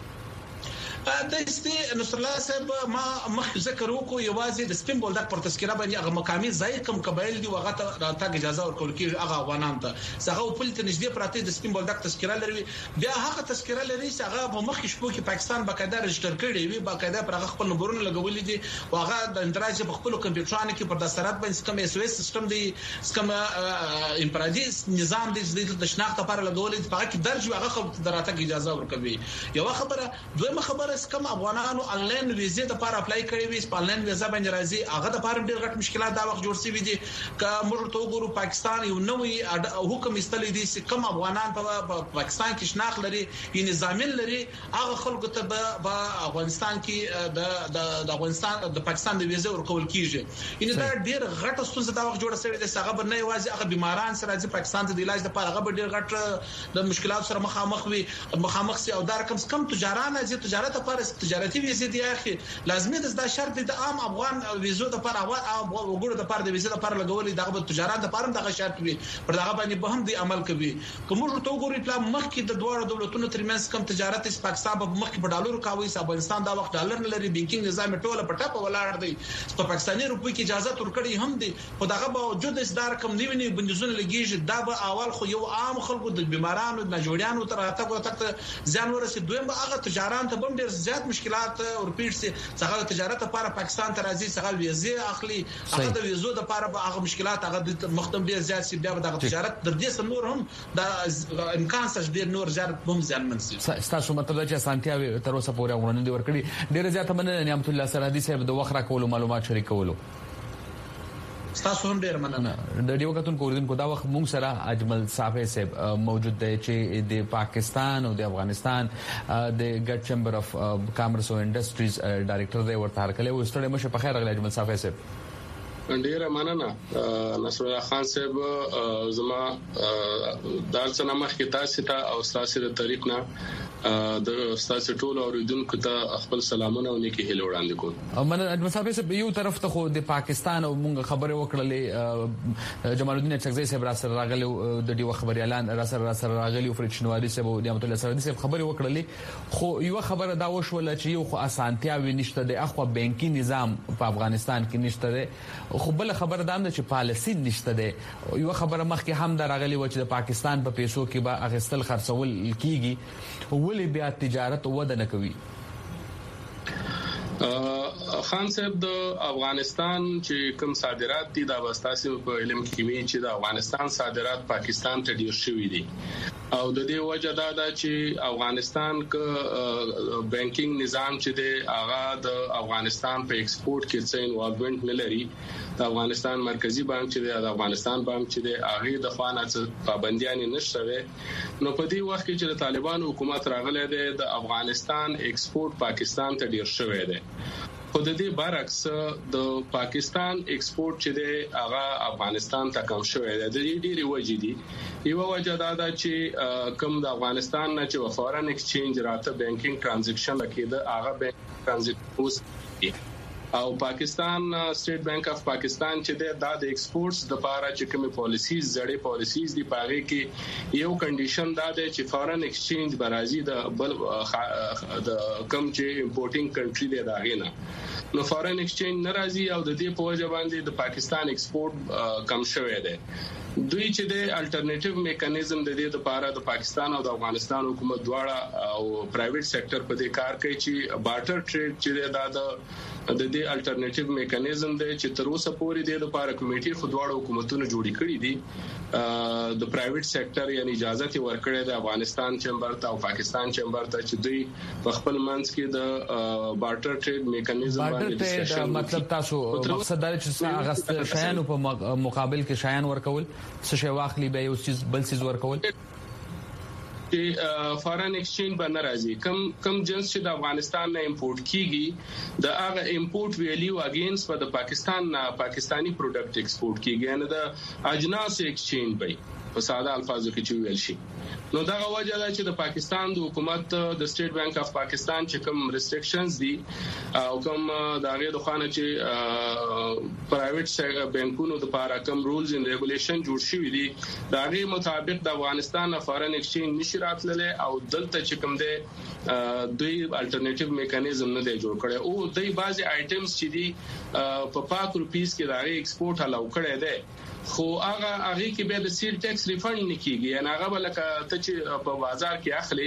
د استي نصر الله صاحب ما مخ ذکر وکړو یوازې د سپین بولډک پر تذکره باندې هغه مقامي ځای کم قبایل دی وغه ته راتګ اجازه ورکول کیږي هغه افغانان ته څنګه په پلت نږدې پراته د سپین بولډک تذکره لري بیا هغه تذکره لري چې هغه په مخ شپو کې پاکستان باقاعده رجستر کړی وي باقاعده پر هغه خپل نمبرونه لګولې دي واغه د اندراج په خپل کمپیوټرانو کې پر دسترات باندې کوم اس او اس سیستم دی کوم امپرادیس نظام دی د شناخت لپاره لګولې دي په هغه کې درج هغه خپل دراتګ اجازه ورکوي یو خبره دویمه خبره کم افغانانو انلاین ویزه د لپاره اپلای کړی وي په انلاین ویزه باندې راځي هغه د لپاره ډېر غټ مشکلات دا وخت جوړ شوي دي که موږ ته وګورو پاکستان یو نوې حکم استلې دي چې کم افغانان په پاکستان کې شناخت لري یعنی ضامن لري هغه خلکو ته په افغانستان کې د د افغانستان د پاکستان د ویزه ورکول کیږي یعنی دا ډېر غټ ستونزه دا وخت جوړ شوی دي هغه به نه یوازې هغه بیماران سره راځي پاکستان ته د علاج لپاره هغه به ډېر غټ د مشکلات سره مخامخ وي مخامخ سي او دا رقم کم تجاران چې تجارت لپاره تجارتي ویزه دی اخی لازمي د شرط د عام افغان ویزو د لپاره او وګړو د لپاره د ویزه لپاره لګولې دغه تجارت لپاره دغه شرط وي پر دغه باندې به هم دی عمل کوي کوم ته وګورئ په مخ کې د دوه دولتونو ترمنځ کم تجارت اس پاکستان په مخ کې په ډالر کاوي افغانستان دا وخت ډالر نه لري بانکینګ نظام ټوله په ټاپه ولاړ دی په پاکستاني روپۍ کې اجازه ورکړي هم دي په دغه باوجود اس دار کم نیونی بندیزونه لګیږي دا به اول خو یو عام خلکو د بیمارانو د جوړیانو تر اتګ ورته ځان ورسي دویم به هغه تجاران ته هم ډیر زیات مشکلات ورپیټ سي څنګه تجارت لپاره پاکستان ته راځي څنګه ویزه اخلي هغه د ویزو لپاره به هغه مشکلات هغه د مخدم ډیر زیات سي بیا د تجارت د دې سم نور هم د امکان سره ډیر نور زیات هم ځان منسي تاسو مطلب چې سانتیاوي تر اوسه پورې غوړنه دی ورکړي ډیر زیات مننه نعمت الله سرحدي صاحب د وخت را کولو معلومات شریکولو تاسو هم ډیر مننه د ډیو کتون کوردن کو دا وخت مونږ سره اجمل صافی صاحب موجود دی چې د پاکستان او د افغانستان د ګډ چمبر اف کامرس او انډستریز ډایریکټر دی ورته هرکله وستړی مشه په خیر غلی اجمل صافی صاحب ډیره مننه نصر الله خان صاحب زما دارڅنامه کې تاسو ته او تاسو د طریق نه د ستاسو ټول اوریدونکو ته خپل سلامونه او نیکی هیله وړاندې کوم. من مسافر صاحب یو طرف ته خو د پاکستان او موږ خبره وکړلې جمال الدین چغزی صاحب را سره راغلی د ډیو خبري اعلان را سره را سره راغلی فرید شنواری صاحب او نعمت الله سردي صاحب خبره وکړلې خو یو خبره دا وشول چې یو خو اسانتیا ونیشته د اخو بانکي نظام په افغانستان کې نشته ده خو بل خبره دا ده چې پالیسی نشته ده یو خبره مخکې هم دا راغلی و چې د پاکستان په پیسو کې به اغستل خرڅول کیږي ولې بیا تجارت وده نه کوي. خان صاحب د افغانستان چې کوم صادرات دي دا واستاسي په علم کې وی چې د افغانستان صادرات پاکستان ته ډیر شوي دي او د دې وجه دا ده چې افغانستان ک بانکینګ نظام چې دی هغه د افغانستان په ایکسپورت کې څه انوالومنت نه لري. د افغانستان مرکزی بانک چې دی د افغانستان بانک چې دی هغه د خوانه څخه پابندیان نشته وي. نو په دې وخت کې چې د طالبان حکومت راغله دی د افغانستان ایکسپورت پاکستان ته ډیر شوی دی. خو د دې برعکس د پاکستان ایکسپورت چې دی هغه افغانستان ته کم شوی دی. د دې ډېری وجې دي. یو وجه دا ده چې کوم د افغانستان نه چې فورن ایکسچینج راته بانکینګ ټرانزیکشن کېده هغه بانک ټرانزیکشن او پاکستان سټیټ بانک اف پاکستان چې د د ایکسپورټس د لپاره چې کومه پالیسیز زړې پالیسیز دی پاره کې یو کنډیشن دا ده چې فورن ایکسچینج برازي د بل د کم چې امپورټینګ کنټری دی دا غینه نو فورن ایکسچینج ناراضي او د دې په وجه باندې د پاکستان ایکسپورټ کم شوی دی. دوی چې د الټرنیټیو میکانیزم د دې لپاره د پاکستان او د افغانستان حکومت دواړه او پرایویټ سېکټر په دې کار کوي چې بارټر ټریډ چې دا د د دې الټرنیټیو میکانیزم دی چې تر اوسه پورې د لپاره کمیټي خو دواړو حکومتونو جوړی کړی دي. د پرایویټ سېکټر یعنی اجازه ته ورکړې د افغانستان چمبر ته او پاکستان چمبر ته چې دوی په خپل منځ کې د بارټر ټریډ میکانیزم باندې ډسکشن مطلب تاسو مقصد دا چې هغه شیانو په مقابل کې شیان ورکول څه شی واخلي به یو چیز بل چیز ورکول چې فورن ایکسچینج باندې راځي کم کم جنس چې د افغانستان نه امپورټ کیږي د هغه امپورټ ویلیو اگینست په د پاکستان نه پاکستانی پروډکټ ایکسپورټ کیږي نه د اجناس ایکسچینج به په ساده الفاظو کې چې ویل شي. نو دا وجه ده چې د پاکستان د حکومت د سټیټ بانک اف پاکستان چې کوم ریستریکشنز دي او کوم د هغه د خانه چې پرایویټ بانکونو د لپاره کوم رولز ان ریګولیشن جوړ شوی دي دا غي مطابق د افغانستان فورن ایکسچینج نشي راتللې او دلته چې کوم دي دوی الټرنیټیو میکانیزم نه دی جوړ کړی او دوی بعضي آیټمز چې دي په پاک روپیس کې دا غي ایکسپورټ الاو کړی دی خو هغه هغه کې به د سیل ټیکس ریفند نه کیږي یعنی هغه بلکه ته چې په بازار کې اخلي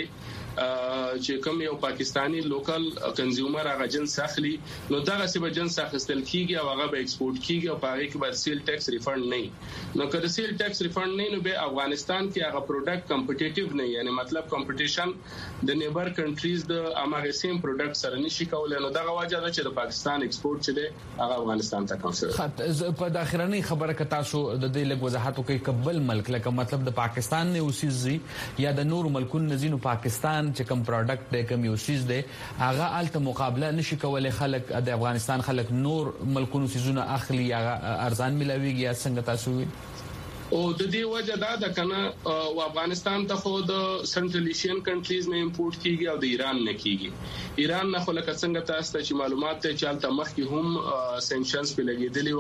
چې کوم یو پاکستانی لوکل کنزیومر هغه جنس اخلي نو دغه څه به جنس اخستل کیږي او هغه به ایکسپورټ کیږي او هغه کې به سیل ټیکس ریفند نه نو کله سیل ټیکس ریفند نه نو به افغانستان کې هغه پروډکټ کمپټیټیو نه یعنی مطلب کمپټیشن د نیبر کنټریز د امغه سیم پروډکټ سره نشي کولای نو دغه وجه ده چې د پاکستان ایکسپورټ چې دی هغه افغانستان ته کوم څه خط په داخلي خبره ک تاسو د دې لږ وضاحت وکړئ قبل ملک لکه مطلب د پاکستان نه اوسېږي یا د نور ملکونو نزینو پاکستان چې کوم پروډکټ دی کوم یو شیز دی هغه الته مقابله نشي کولای خلک د افغانستان خلک نور ملکونو سيزونه اخلي یا ارزان ملاويږي یا څنګه تاسو او د دې وجه دا د کنه او افغانستان ته خو د سنټرل ایشین کنټریز نه امپورټ کیږي او د ایران نه کیږي. ایران نه خو لکه څنګه تاسو ته چې معلومات ته چالت مخکې هم سانکشنز په لګیدلی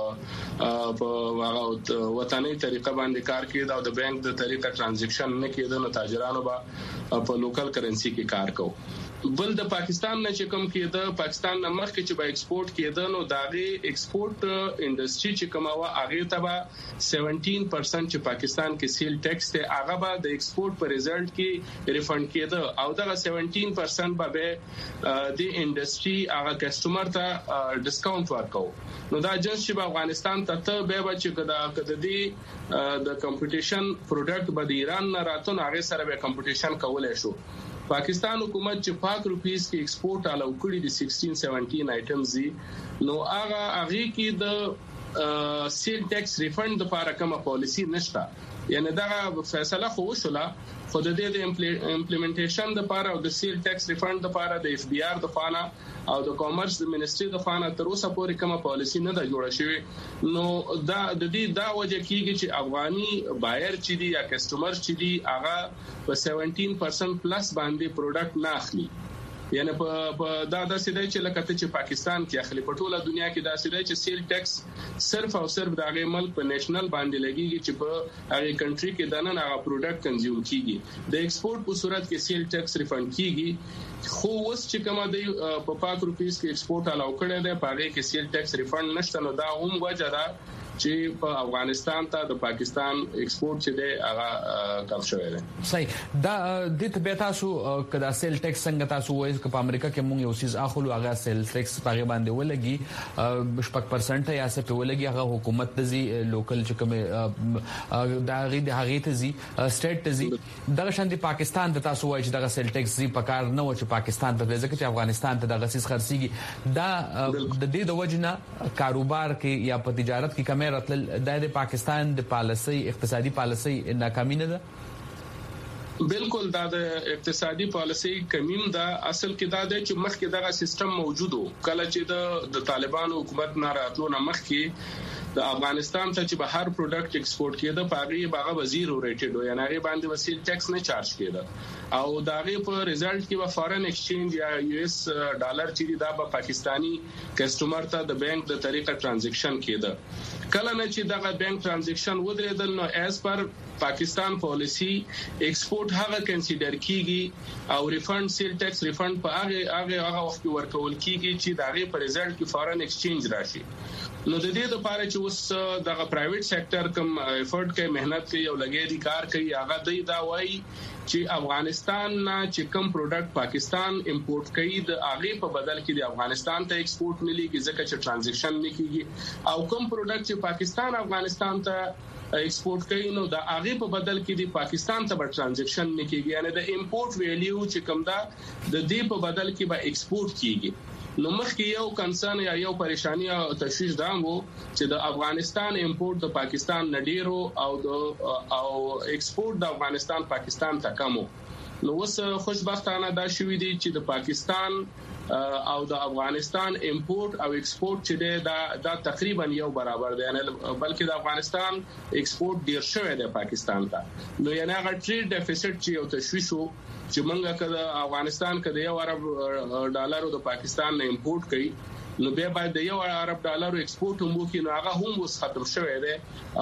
او په وطني طریقه باندې کار کړي او د بانک د طریقه ټرانزیکشن نه کېده نو تاجرانو به په لوکل کرنسي کې کار کوي. بل د پاکستان نه چې کوم کېده پاکستان نه مخکې چې به ایکسپورټ کېده نو داغه ایکسپورټ انډستری چې کومه هغه ته سبعتر پرسنټ چې پاکستان کې سیل ټیکس ته هغه به د ایکسپورټ په ریزلټ کې ریفند کېده او دغه سبعتر پرسنټ به د انډستری هغه کسٹمر ته ډیسکاونټ ورکاو نو دا جنس چې افغانستان ته ته به چې کدا کده دی د کمپټیشن پروډکټ به د ایران نه راتون هغه سره به کمپټیشن کولای شو. پاکستان حکومت چې پاک روپیس کې ایکسپورټ الاو کړی د سیکسټین سیونټین آیټمز دي نو هغه هغه کې د سیل ټیکس ریفند لپاره کومه پالیسی نشته یعنی دا فیصله خو وشوله خو د دې د امپلیمنټیشن د لپاره او د سیل ټیکس ریفند لپاره د اف بي آر د فانا او د کامرس د منسټري د فانا تر اوسه پورې کومه پالیسی نه ده جوړه شوې. نو دا د دې دا وجه کیږي چې افغاني بایر چې دی یا کسٹمر چې دی هغه په سبعه عشر درجه پلس باندې پروډکټ نه اخلي. یعنی په دا د سیدای چې لکه ته چې پاکستان کې اخلي په ټوله دنیا کې دا سیدای چې سیل ټیکس صرف او صرف د هغه ملک په نېشنل باندې لګيږي چې په هغه کنټري کې د نن هغه پروډکټ کنزیوم کیږي. د ایکسپورټ په صورت کې سیل ټیکس ریفند کیږي خو اوس چې کومه د په پاک روپیس کې ایکسپورټ الاو کړی دی په هغه کې سیل ټیکس ریفند نشته. نو دا هم وجه ده چې په افغانستان ته د پاکستان ایکسپورټ چې دی هغه کم شوی دی. صحیح. دا د تبه تاسو کدا سیل ټیکس څنګه تاسو وایي چې په امریکا کې مونږ یو سیز اخلو هغه سیل ټیکس په باندې ولګي شپږ پرسنټ یا څه په ولګي هغه حکومت ته زی لوکل چې کوم دا غي د هغه ته زی سټیټ ته زی دغه شان د پاکستان ته تاسو وایي چې دغه سیل ټیکس زی په کار نه و چې پاکستان ته ځکه چې افغانستان ته دغه سیس خرڅيږي دا د دې د وجنه کاروبار کې یا په تجارت کې کمه راتل د پاکستان د پالیسي اقتصادي پالیسي ناکامي نه ده. بالکل دا د اقتصادي پالیسي کمیم دا اصل کې دا د چې مخکې دغه سیستم موجودو کله چې د طالبان حکومت نه راتلو نه مخکې د افغانستان ته چې به هر پروډکټ ایکسپورټ کېده پاغي باغه وزیر ریټډ و یا نه باندې وسیل ټیکس نه چارج کېده او داغه په ریزلټ کې به فارن ایکسچینج یا یو اس ډالر چې دا په پاکستانی کسٹمر ته د بانک د طریقه ترانزیکشن کېده. کله نه چې دغه بانک ترانزیکشن ودرېدل نو ایز پر پاکستان پالیسی ایکسپورټ هغه کنسیډر کیږي او ریفند سیل ټیکس ریفند په هغه هغه هغه وخت ورکول کیږي چې دغه په ریزلټ کې فارن ایکسچینج راشي. نو د دې لپاره چې اوس دغه پرایویټ سېکټر کوم افورت کوي مهنت کوي او لګي دي کار کوي هغه دی دا وایي چې افغانستان نه چې کوم پروډکټ پاکستان امپورټ کوي د هغه په بدل کې د افغانستان ته ایکسپورټ مليږي ځکه چې ترانزیکشن نه کیږي او کوم پروډکټ چې پاکستان افغانستان ته ایکسپورټ کوي نو د هغه په بدل کې د پاکستان ته به ترانزیکشن نه کیږي یعنی د امپورټ ویلیو چې کوم دا د دې په بدل کې به ایکسپورټ کیږي. نو مخکې یو کنسرن یا یو پریشانی او تشویش دا وو چې د افغانستان امپورټ د پاکستان نډیرو او د او ایکسپورټ د افغانستان پاکستان ته کمو. نو اوس خوشبختانه دا شوې دي چې د پاکستان او د افغانستان امپورټ او ایکسپورټ چې دا دا تقریبا یو برابر دي نه بلکې د افغانستان ایکسپورټ ډیر شوی دی پاکستان ته. نو یعنی هغه ټریډ ډیفیسټ چې یو تشویش وو چې مونږه کله افغانستان کده یو ارب ډالر د پاکستان نه امپورټ کړي نو به باید یو ارب ډالر ایکسپورټ هم وکړي نو هغه هم اوس ختم شوی دی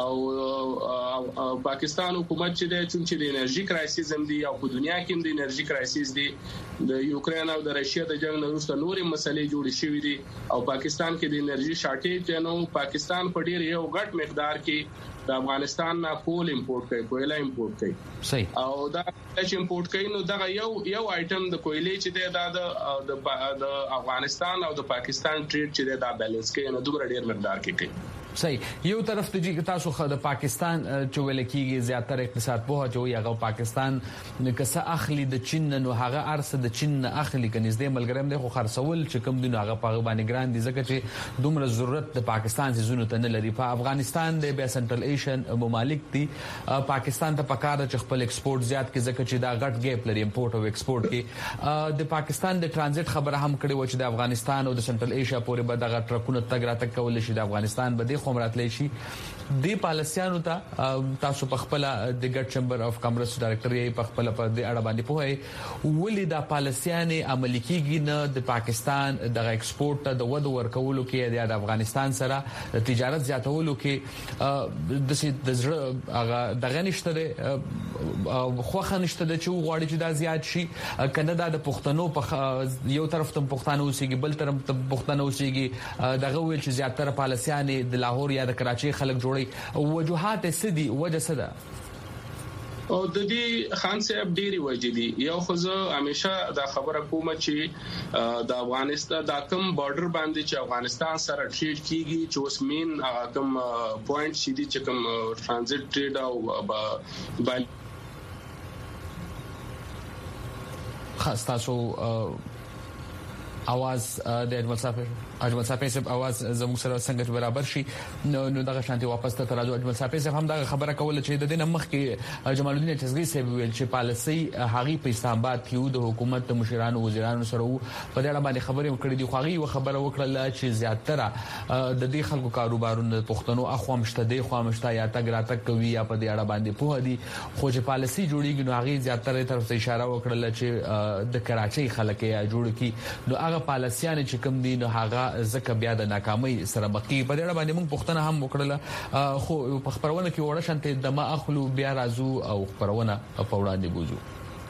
او پاکستان حکومت چې د چونچې د انرژي کرایسیس هم دی او په دنیا کې د انرژي کرایسیس دی د یوکرين او د راشیا د جنگ نه وروسته نورې مسلې جوړې شوې دي او پاکستان کې د انرژي شارټیج نو پاکستان په ډیر یو غټ مقدار کې د افغانستان نه کول امپورټ کوي کویلا امپورټ کوي. صحیح. او دا چې امپورټ کوي نو دا یو یو آیټم د کویلې چې د د افغانستان او د پاکستان ټریډ چې دا بیلانس کوي نو دومره ډیر مقدار کې کوي. صحیح. یو طرف ته چې تاسو خو د پاکستان چې ول کېږي زیاتره اقتصاد په هغه یو پاکستان کسه اخلي د چین نو هغه ارسه د چین اخلي کنيز د ملګرم د خو خرڅول چې کوم دین هغه په باندې ګران دي ځکه چې دومره ضرورت د پاکستان سيزونو ته نه لري. په افغانستان د به سنټرل ایشین ممالک دي پاکستان ته پکاره چې خپل ایکسپورټ زیات کې ځکه چې دا غټ ګیپ لري امپورټ او ایکسپورټ کې د پاکستان د ترانزیت خبره هم کړي و چې د افغانستان او د سنټرل ایشیا پورې به دغه ټرکونه تګ راتګ کول شي د افغانستان به خو مراتلی شي د پالیسیانو ته تاسو په خپل د ګډ چمبر اف کامرس ډایریکټر یې په خپل په د اړه باندې پوهه ولې د پالیسیانې عملي کیږي نه د پاکستان د ایکسپورټ ته د ود ورکولو کې د افغانستان سره تجارت زیاتولو کې د هغه دغه نشته خوخه نشته د چې غواړي چې دا زیات شي کنه د پښتنو په یو طرف ته پښتانه اوسېږي بل طرف ته پښتنه اوسېږي دغه ویل چې زیاتره پالیسیانې د لاهور یا د کراچي خلک جوړي وجوهات سدي وجه سده او د دې خان صاحب ډيري وجې دي. یو خو زه همیشه دا خبره کوم چې د افغانستان د کوم بارډر باندې چې افغانستان سره ټریډ کیږي چې اوس مين کوم پوینټ شې دي چې کوم ترانزیت ټریډ او بای خاص تاسو اواز د اجمل صافي اجمل صافي صاحب اواز زموږ سره څنګه برابر شي نو نو دغه شانتي واپس ته راځو. اجمل صافي صاحب هم دا خبره کوله چې د دې نمخ کې جمال الدین چزغي صاحب ویل چې پالیسي هغه په اسلام آباد کې د حکومت مشرانو وزیرانو سره په دې اړه باندې خبرې وکړې دي. خو هغه خبره وکړه چې زیاتره د دې خلکو کاروبارونو پښتنو اخوا مشته دي خو مشته یا تګ راتګ کوي یا په دې اړه باندې په دي خو چې پالیسي جوړیږي نو هغه زیاتره طرف ته اشاره وکړه چې د کراچۍ خلک یې جوړ کی نو هغه پالیسيان چې کوم دي نو هغه زکه بیا د ناکامۍ سره بقي په دې اړه باندې موږ پښتنه هم وکړه خو په خبرونه کې وړه شانته د ما اخلو بیا راځو او خبرونه په وړاندې بوزو.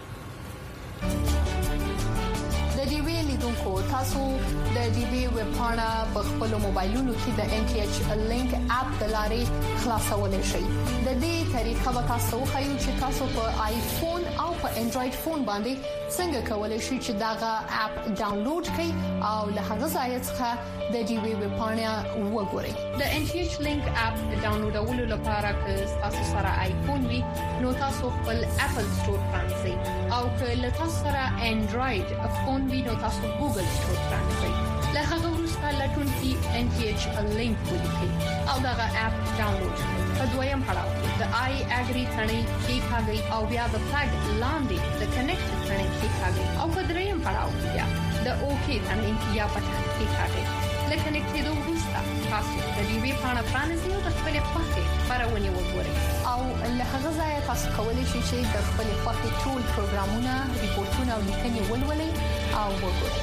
د دې ویلیدونکو تاسو د دې وی ویب پاڼه په خپل موبایلونو کې د ان ټي ایچ لینک اپ د لارې خلاصولای شئ. د دې طریقه به تاسو خایو چې تاسو په آیفون او په انډراید فون باندې څنګه کولای شئ چې داغه اپ ډاونلوډ کړئ او له هغه ځای څخه د دې وی ویب پاڼه وګورئ. د ان ټي ایچ لینک اپ ډاونلوډولو لپاره که تاسو سره آیفون وي نو تاسو خپل اپل سٹور پرانځئ او که له تاسو سره انډراید فون وي نو تاسو ګوګل سٹور پرانځئ. له هغه وروسته لټون کې ان ټي ایچ لینک ولیکئ او داغه اپ ډاونلوډ کړئ. په دویم پړاو کې د آی اګری ثنې کې کاږي او بیا د فلګ لاندې د کنیکټ ثنې کې کاږي او په دریم پړاو کې بیا د اوکی ثنې یا پټه کې کاږي. لکه کنیکټېدو وروسته تاسو د دې وی پاڼه پرانیزئ او د خپل خوښې خبرونه وګورئ او له هغه ځای تاسو کولی شئ چې د خپل خوښې ټول پروګرامونه ریپورتونه او لیکنې ولولئ او وګورئ.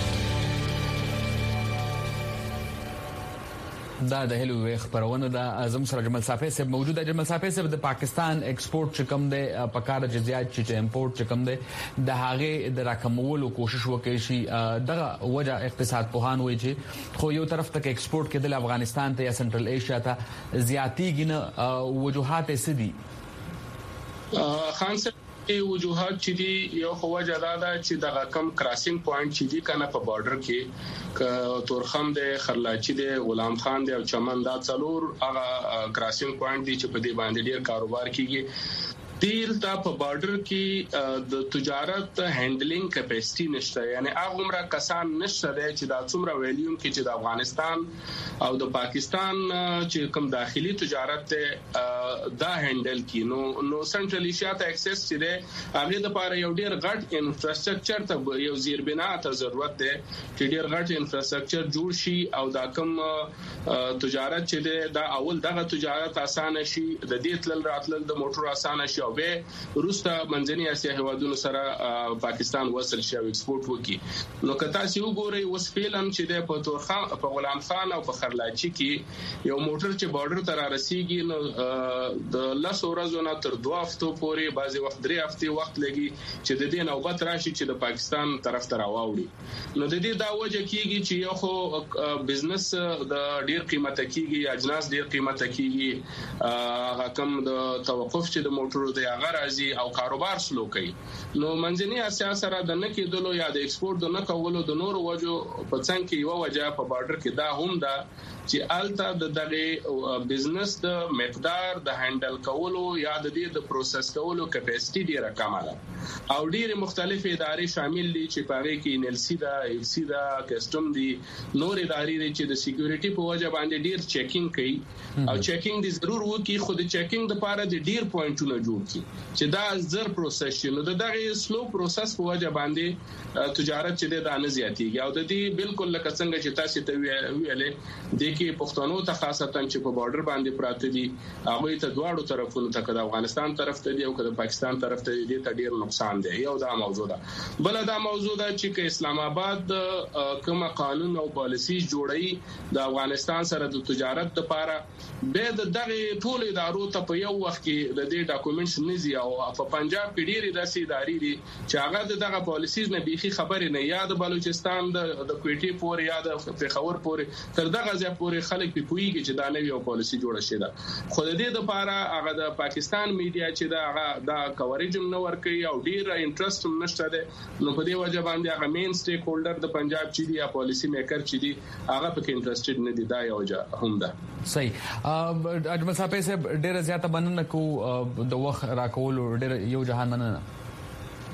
دا د هلو وی خبرونه د اعظم سره جمال صافي صاحب موجود دی. جمال صافي صاحب د پاکستان ایکسپورت چې کوم دی په کار جزيات چې امپورټ چې کوم دی د هغه د راکمولو کوشش وکړي شي دغه وجه اقتصاد پوهان وایي چې خو یو طرف ته ایکسپورت کې د افغانستان ته یا سنټرل ایشیا ته زیاتیږي نه وجوهات یې سدي خان صاحب ای وجوهات چې دي یو خو وجه دا ده چې د کم کراسینګ پوینټ چې دي کنه په بارډر کې ک تورخم دی خرلاچی دی غلام خان دی او چمن دا څلور هغه کراسینګ پوینټ دي چې په دې باندې ډیر کاروبار کیږي. دیل تا په بارډر کې د تجارت هندلینګ کیپاسټي نشته یعنی هغه عمره کسان نشته چې دا څومره ویلیوم کې چې د افغانستان او د پاکستان چې کوم داخلي تجارت ته دا هندل کی نو نو سنټرل ایشیا ته اکسس چې ده هغه د لپاره یو ډیر غټ انفراستراکچر ته یو زیربنا ته ضرورت ده چې ډیر غټ انفراستراکچر جوړ شي او دا کوم تجارت چې ده دا اول دغه تجارت اسانه شي د دې تل راتلل د موټر اسانه شي به روستا منځنی اسیا هوادونو سره پاکستان وصل شي او ایکسپورت وکړي. نو کته چې وګورئ اوس فعلاً چې د په تورخان په غلام خان او په خرلاچی کې یو موټر چې بارډر ته را رسیدي نو د لاس ورځو نه تر دوه هفتو پورې بعضي وخت درې هفتې وخت لګي چې د دې نوبت راشي چې د پاکستان طرف ته راوړي. نو د دې دا وجه کیږي چې یو خو بزنس د ډیر قیمته کیږي اجناس ډیر قیمته کیږي هغه کم د توقف چې د موټرو هغه راځي او کاروبار سلو کوي. نو منځنی اسیا سره د نه کېدلو یا د ایکسپورت د نه کولو د نورو وجو په څنګه کې یو وجه په بارډر کې دا هم ده چې الته د دغه بزنس د مقدار د هندل کولو یا د دې د پروسس کولو کیپاسټي ډیره کمه ده او ډیره مختلفې ادارې شامل دي چې پاره کې ان ال سی دا ایل سی دا کسٹم دي نور ادارې دي چې د سکیورټي په وجه باندې ډیر چیکینګ کوي او چیکینګ دي ضرور وکي خو د چیکینګ لپاره د ډیر پوینټونه جوړ کی چې دا زر پروسس شي نو دغه سلو پروسس په وجه باندې تجارت چې د نه زیاتیږي او د دې بالکل لکه څنګه چې تاسو ته ویلې د کې پښتنو ته خاصتا چې په بارډر باندې پراته دي هغه ته دواړو طرفونو ته کده افغانستان طرف ته دی او کده پاکستان طرف ته دی ته ډیر نقصان دی. یو دا موضوع ده بل دا موضوع ده چې اسلام آباد کوم قانون او پالیسی جوړي د افغانستان سره د تجارت لپاره به د دغه ټول ادارو ته په یو وخت کې د دې ډاکومېنټس نزي او په پنجاب کې ډېری داسې ادارې دي چې هغه دغه پالیسیز نه بيخي خبرې نه یاد بلوچستان د کوټي پورې یا د پیښور پورې تر دغه ځای پورې خلک په پویږي چې دا نوې او پالیسی جوړه شي ده خو د دې لپاره هغه د پاکستان میډیا چې دا هغه دا کورېج نه ورکي او ډیر انټرست هم نشته ده نو په دې وجه باندې هغه مین سټیک هولډر د پنجاب چې دی یا پالیسی میکر چې دی هغه پکې انټرستډ نه دي دا یو وجه هم ده. صحیح اجمل صاحب صاحب ډیر زیاته مننه کو د وخت راکول ډیر یو جهان مننه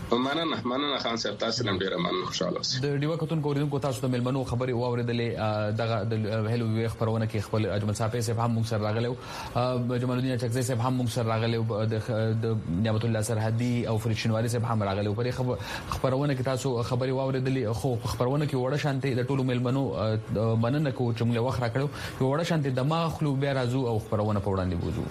مننه مننه خان صاحب تاسو نن ډیر مننه خوشاله اوسئ. د ډیوا کتون کوریدونکو تاسو ته ملمنو خبري واوریدلې دغه د هلو وی خبرونه کې خپل اجمل صاحب صاحب هم موږ سره راغلو جمال الدین چکزی صاحب هم موږ سره راغلو د نعمت الله سرحدي او فرید شینواری صاحب هم راغلو په خبرونه کې تاسو خبري واوریدلې خو خبرونه کې وړه شانتي د ټولو ملمنو مننه کو چې موږ وخت راکړو یو وړه شانتي دماغ خلو بیا راځو او خبرونه په وړاندې بوزو.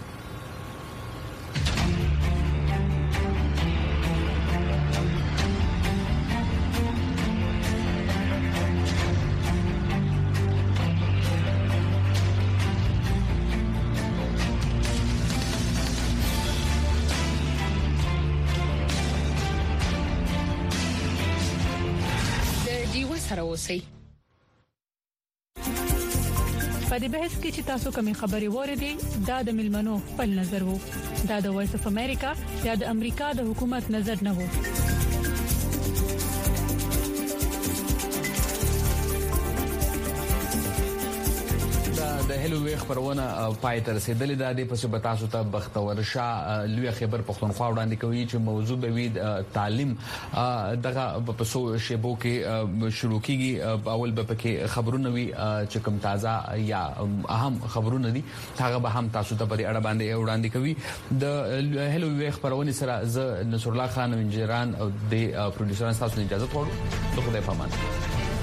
په دې بحث کې چې تاسو کومې خبرې وریدي دا د ملمنو خپل نظر وو دا د وایس اف امریکا یا د امریکا د حکومت نظر نه وو. د هلو وی خبرونه پای ته رسیدلې ده د پسې بتاسو ته بختور شاه لوی خبر پښتونخوا وړاندې کوي چې موضوع به وي تعلیم دغه په سو شیبو کې شروع کیږي اول به پکې خبرونه وي چې کوم تازه یا اهم خبرونه دي هغه به هم تاسو ته په اړه باندې وړاندې کوي. د هلو وی خبرونه سره ز نصر الله خان انجیران او د پروډوسرانو تاسو اجازه غواړم. خدای پامان.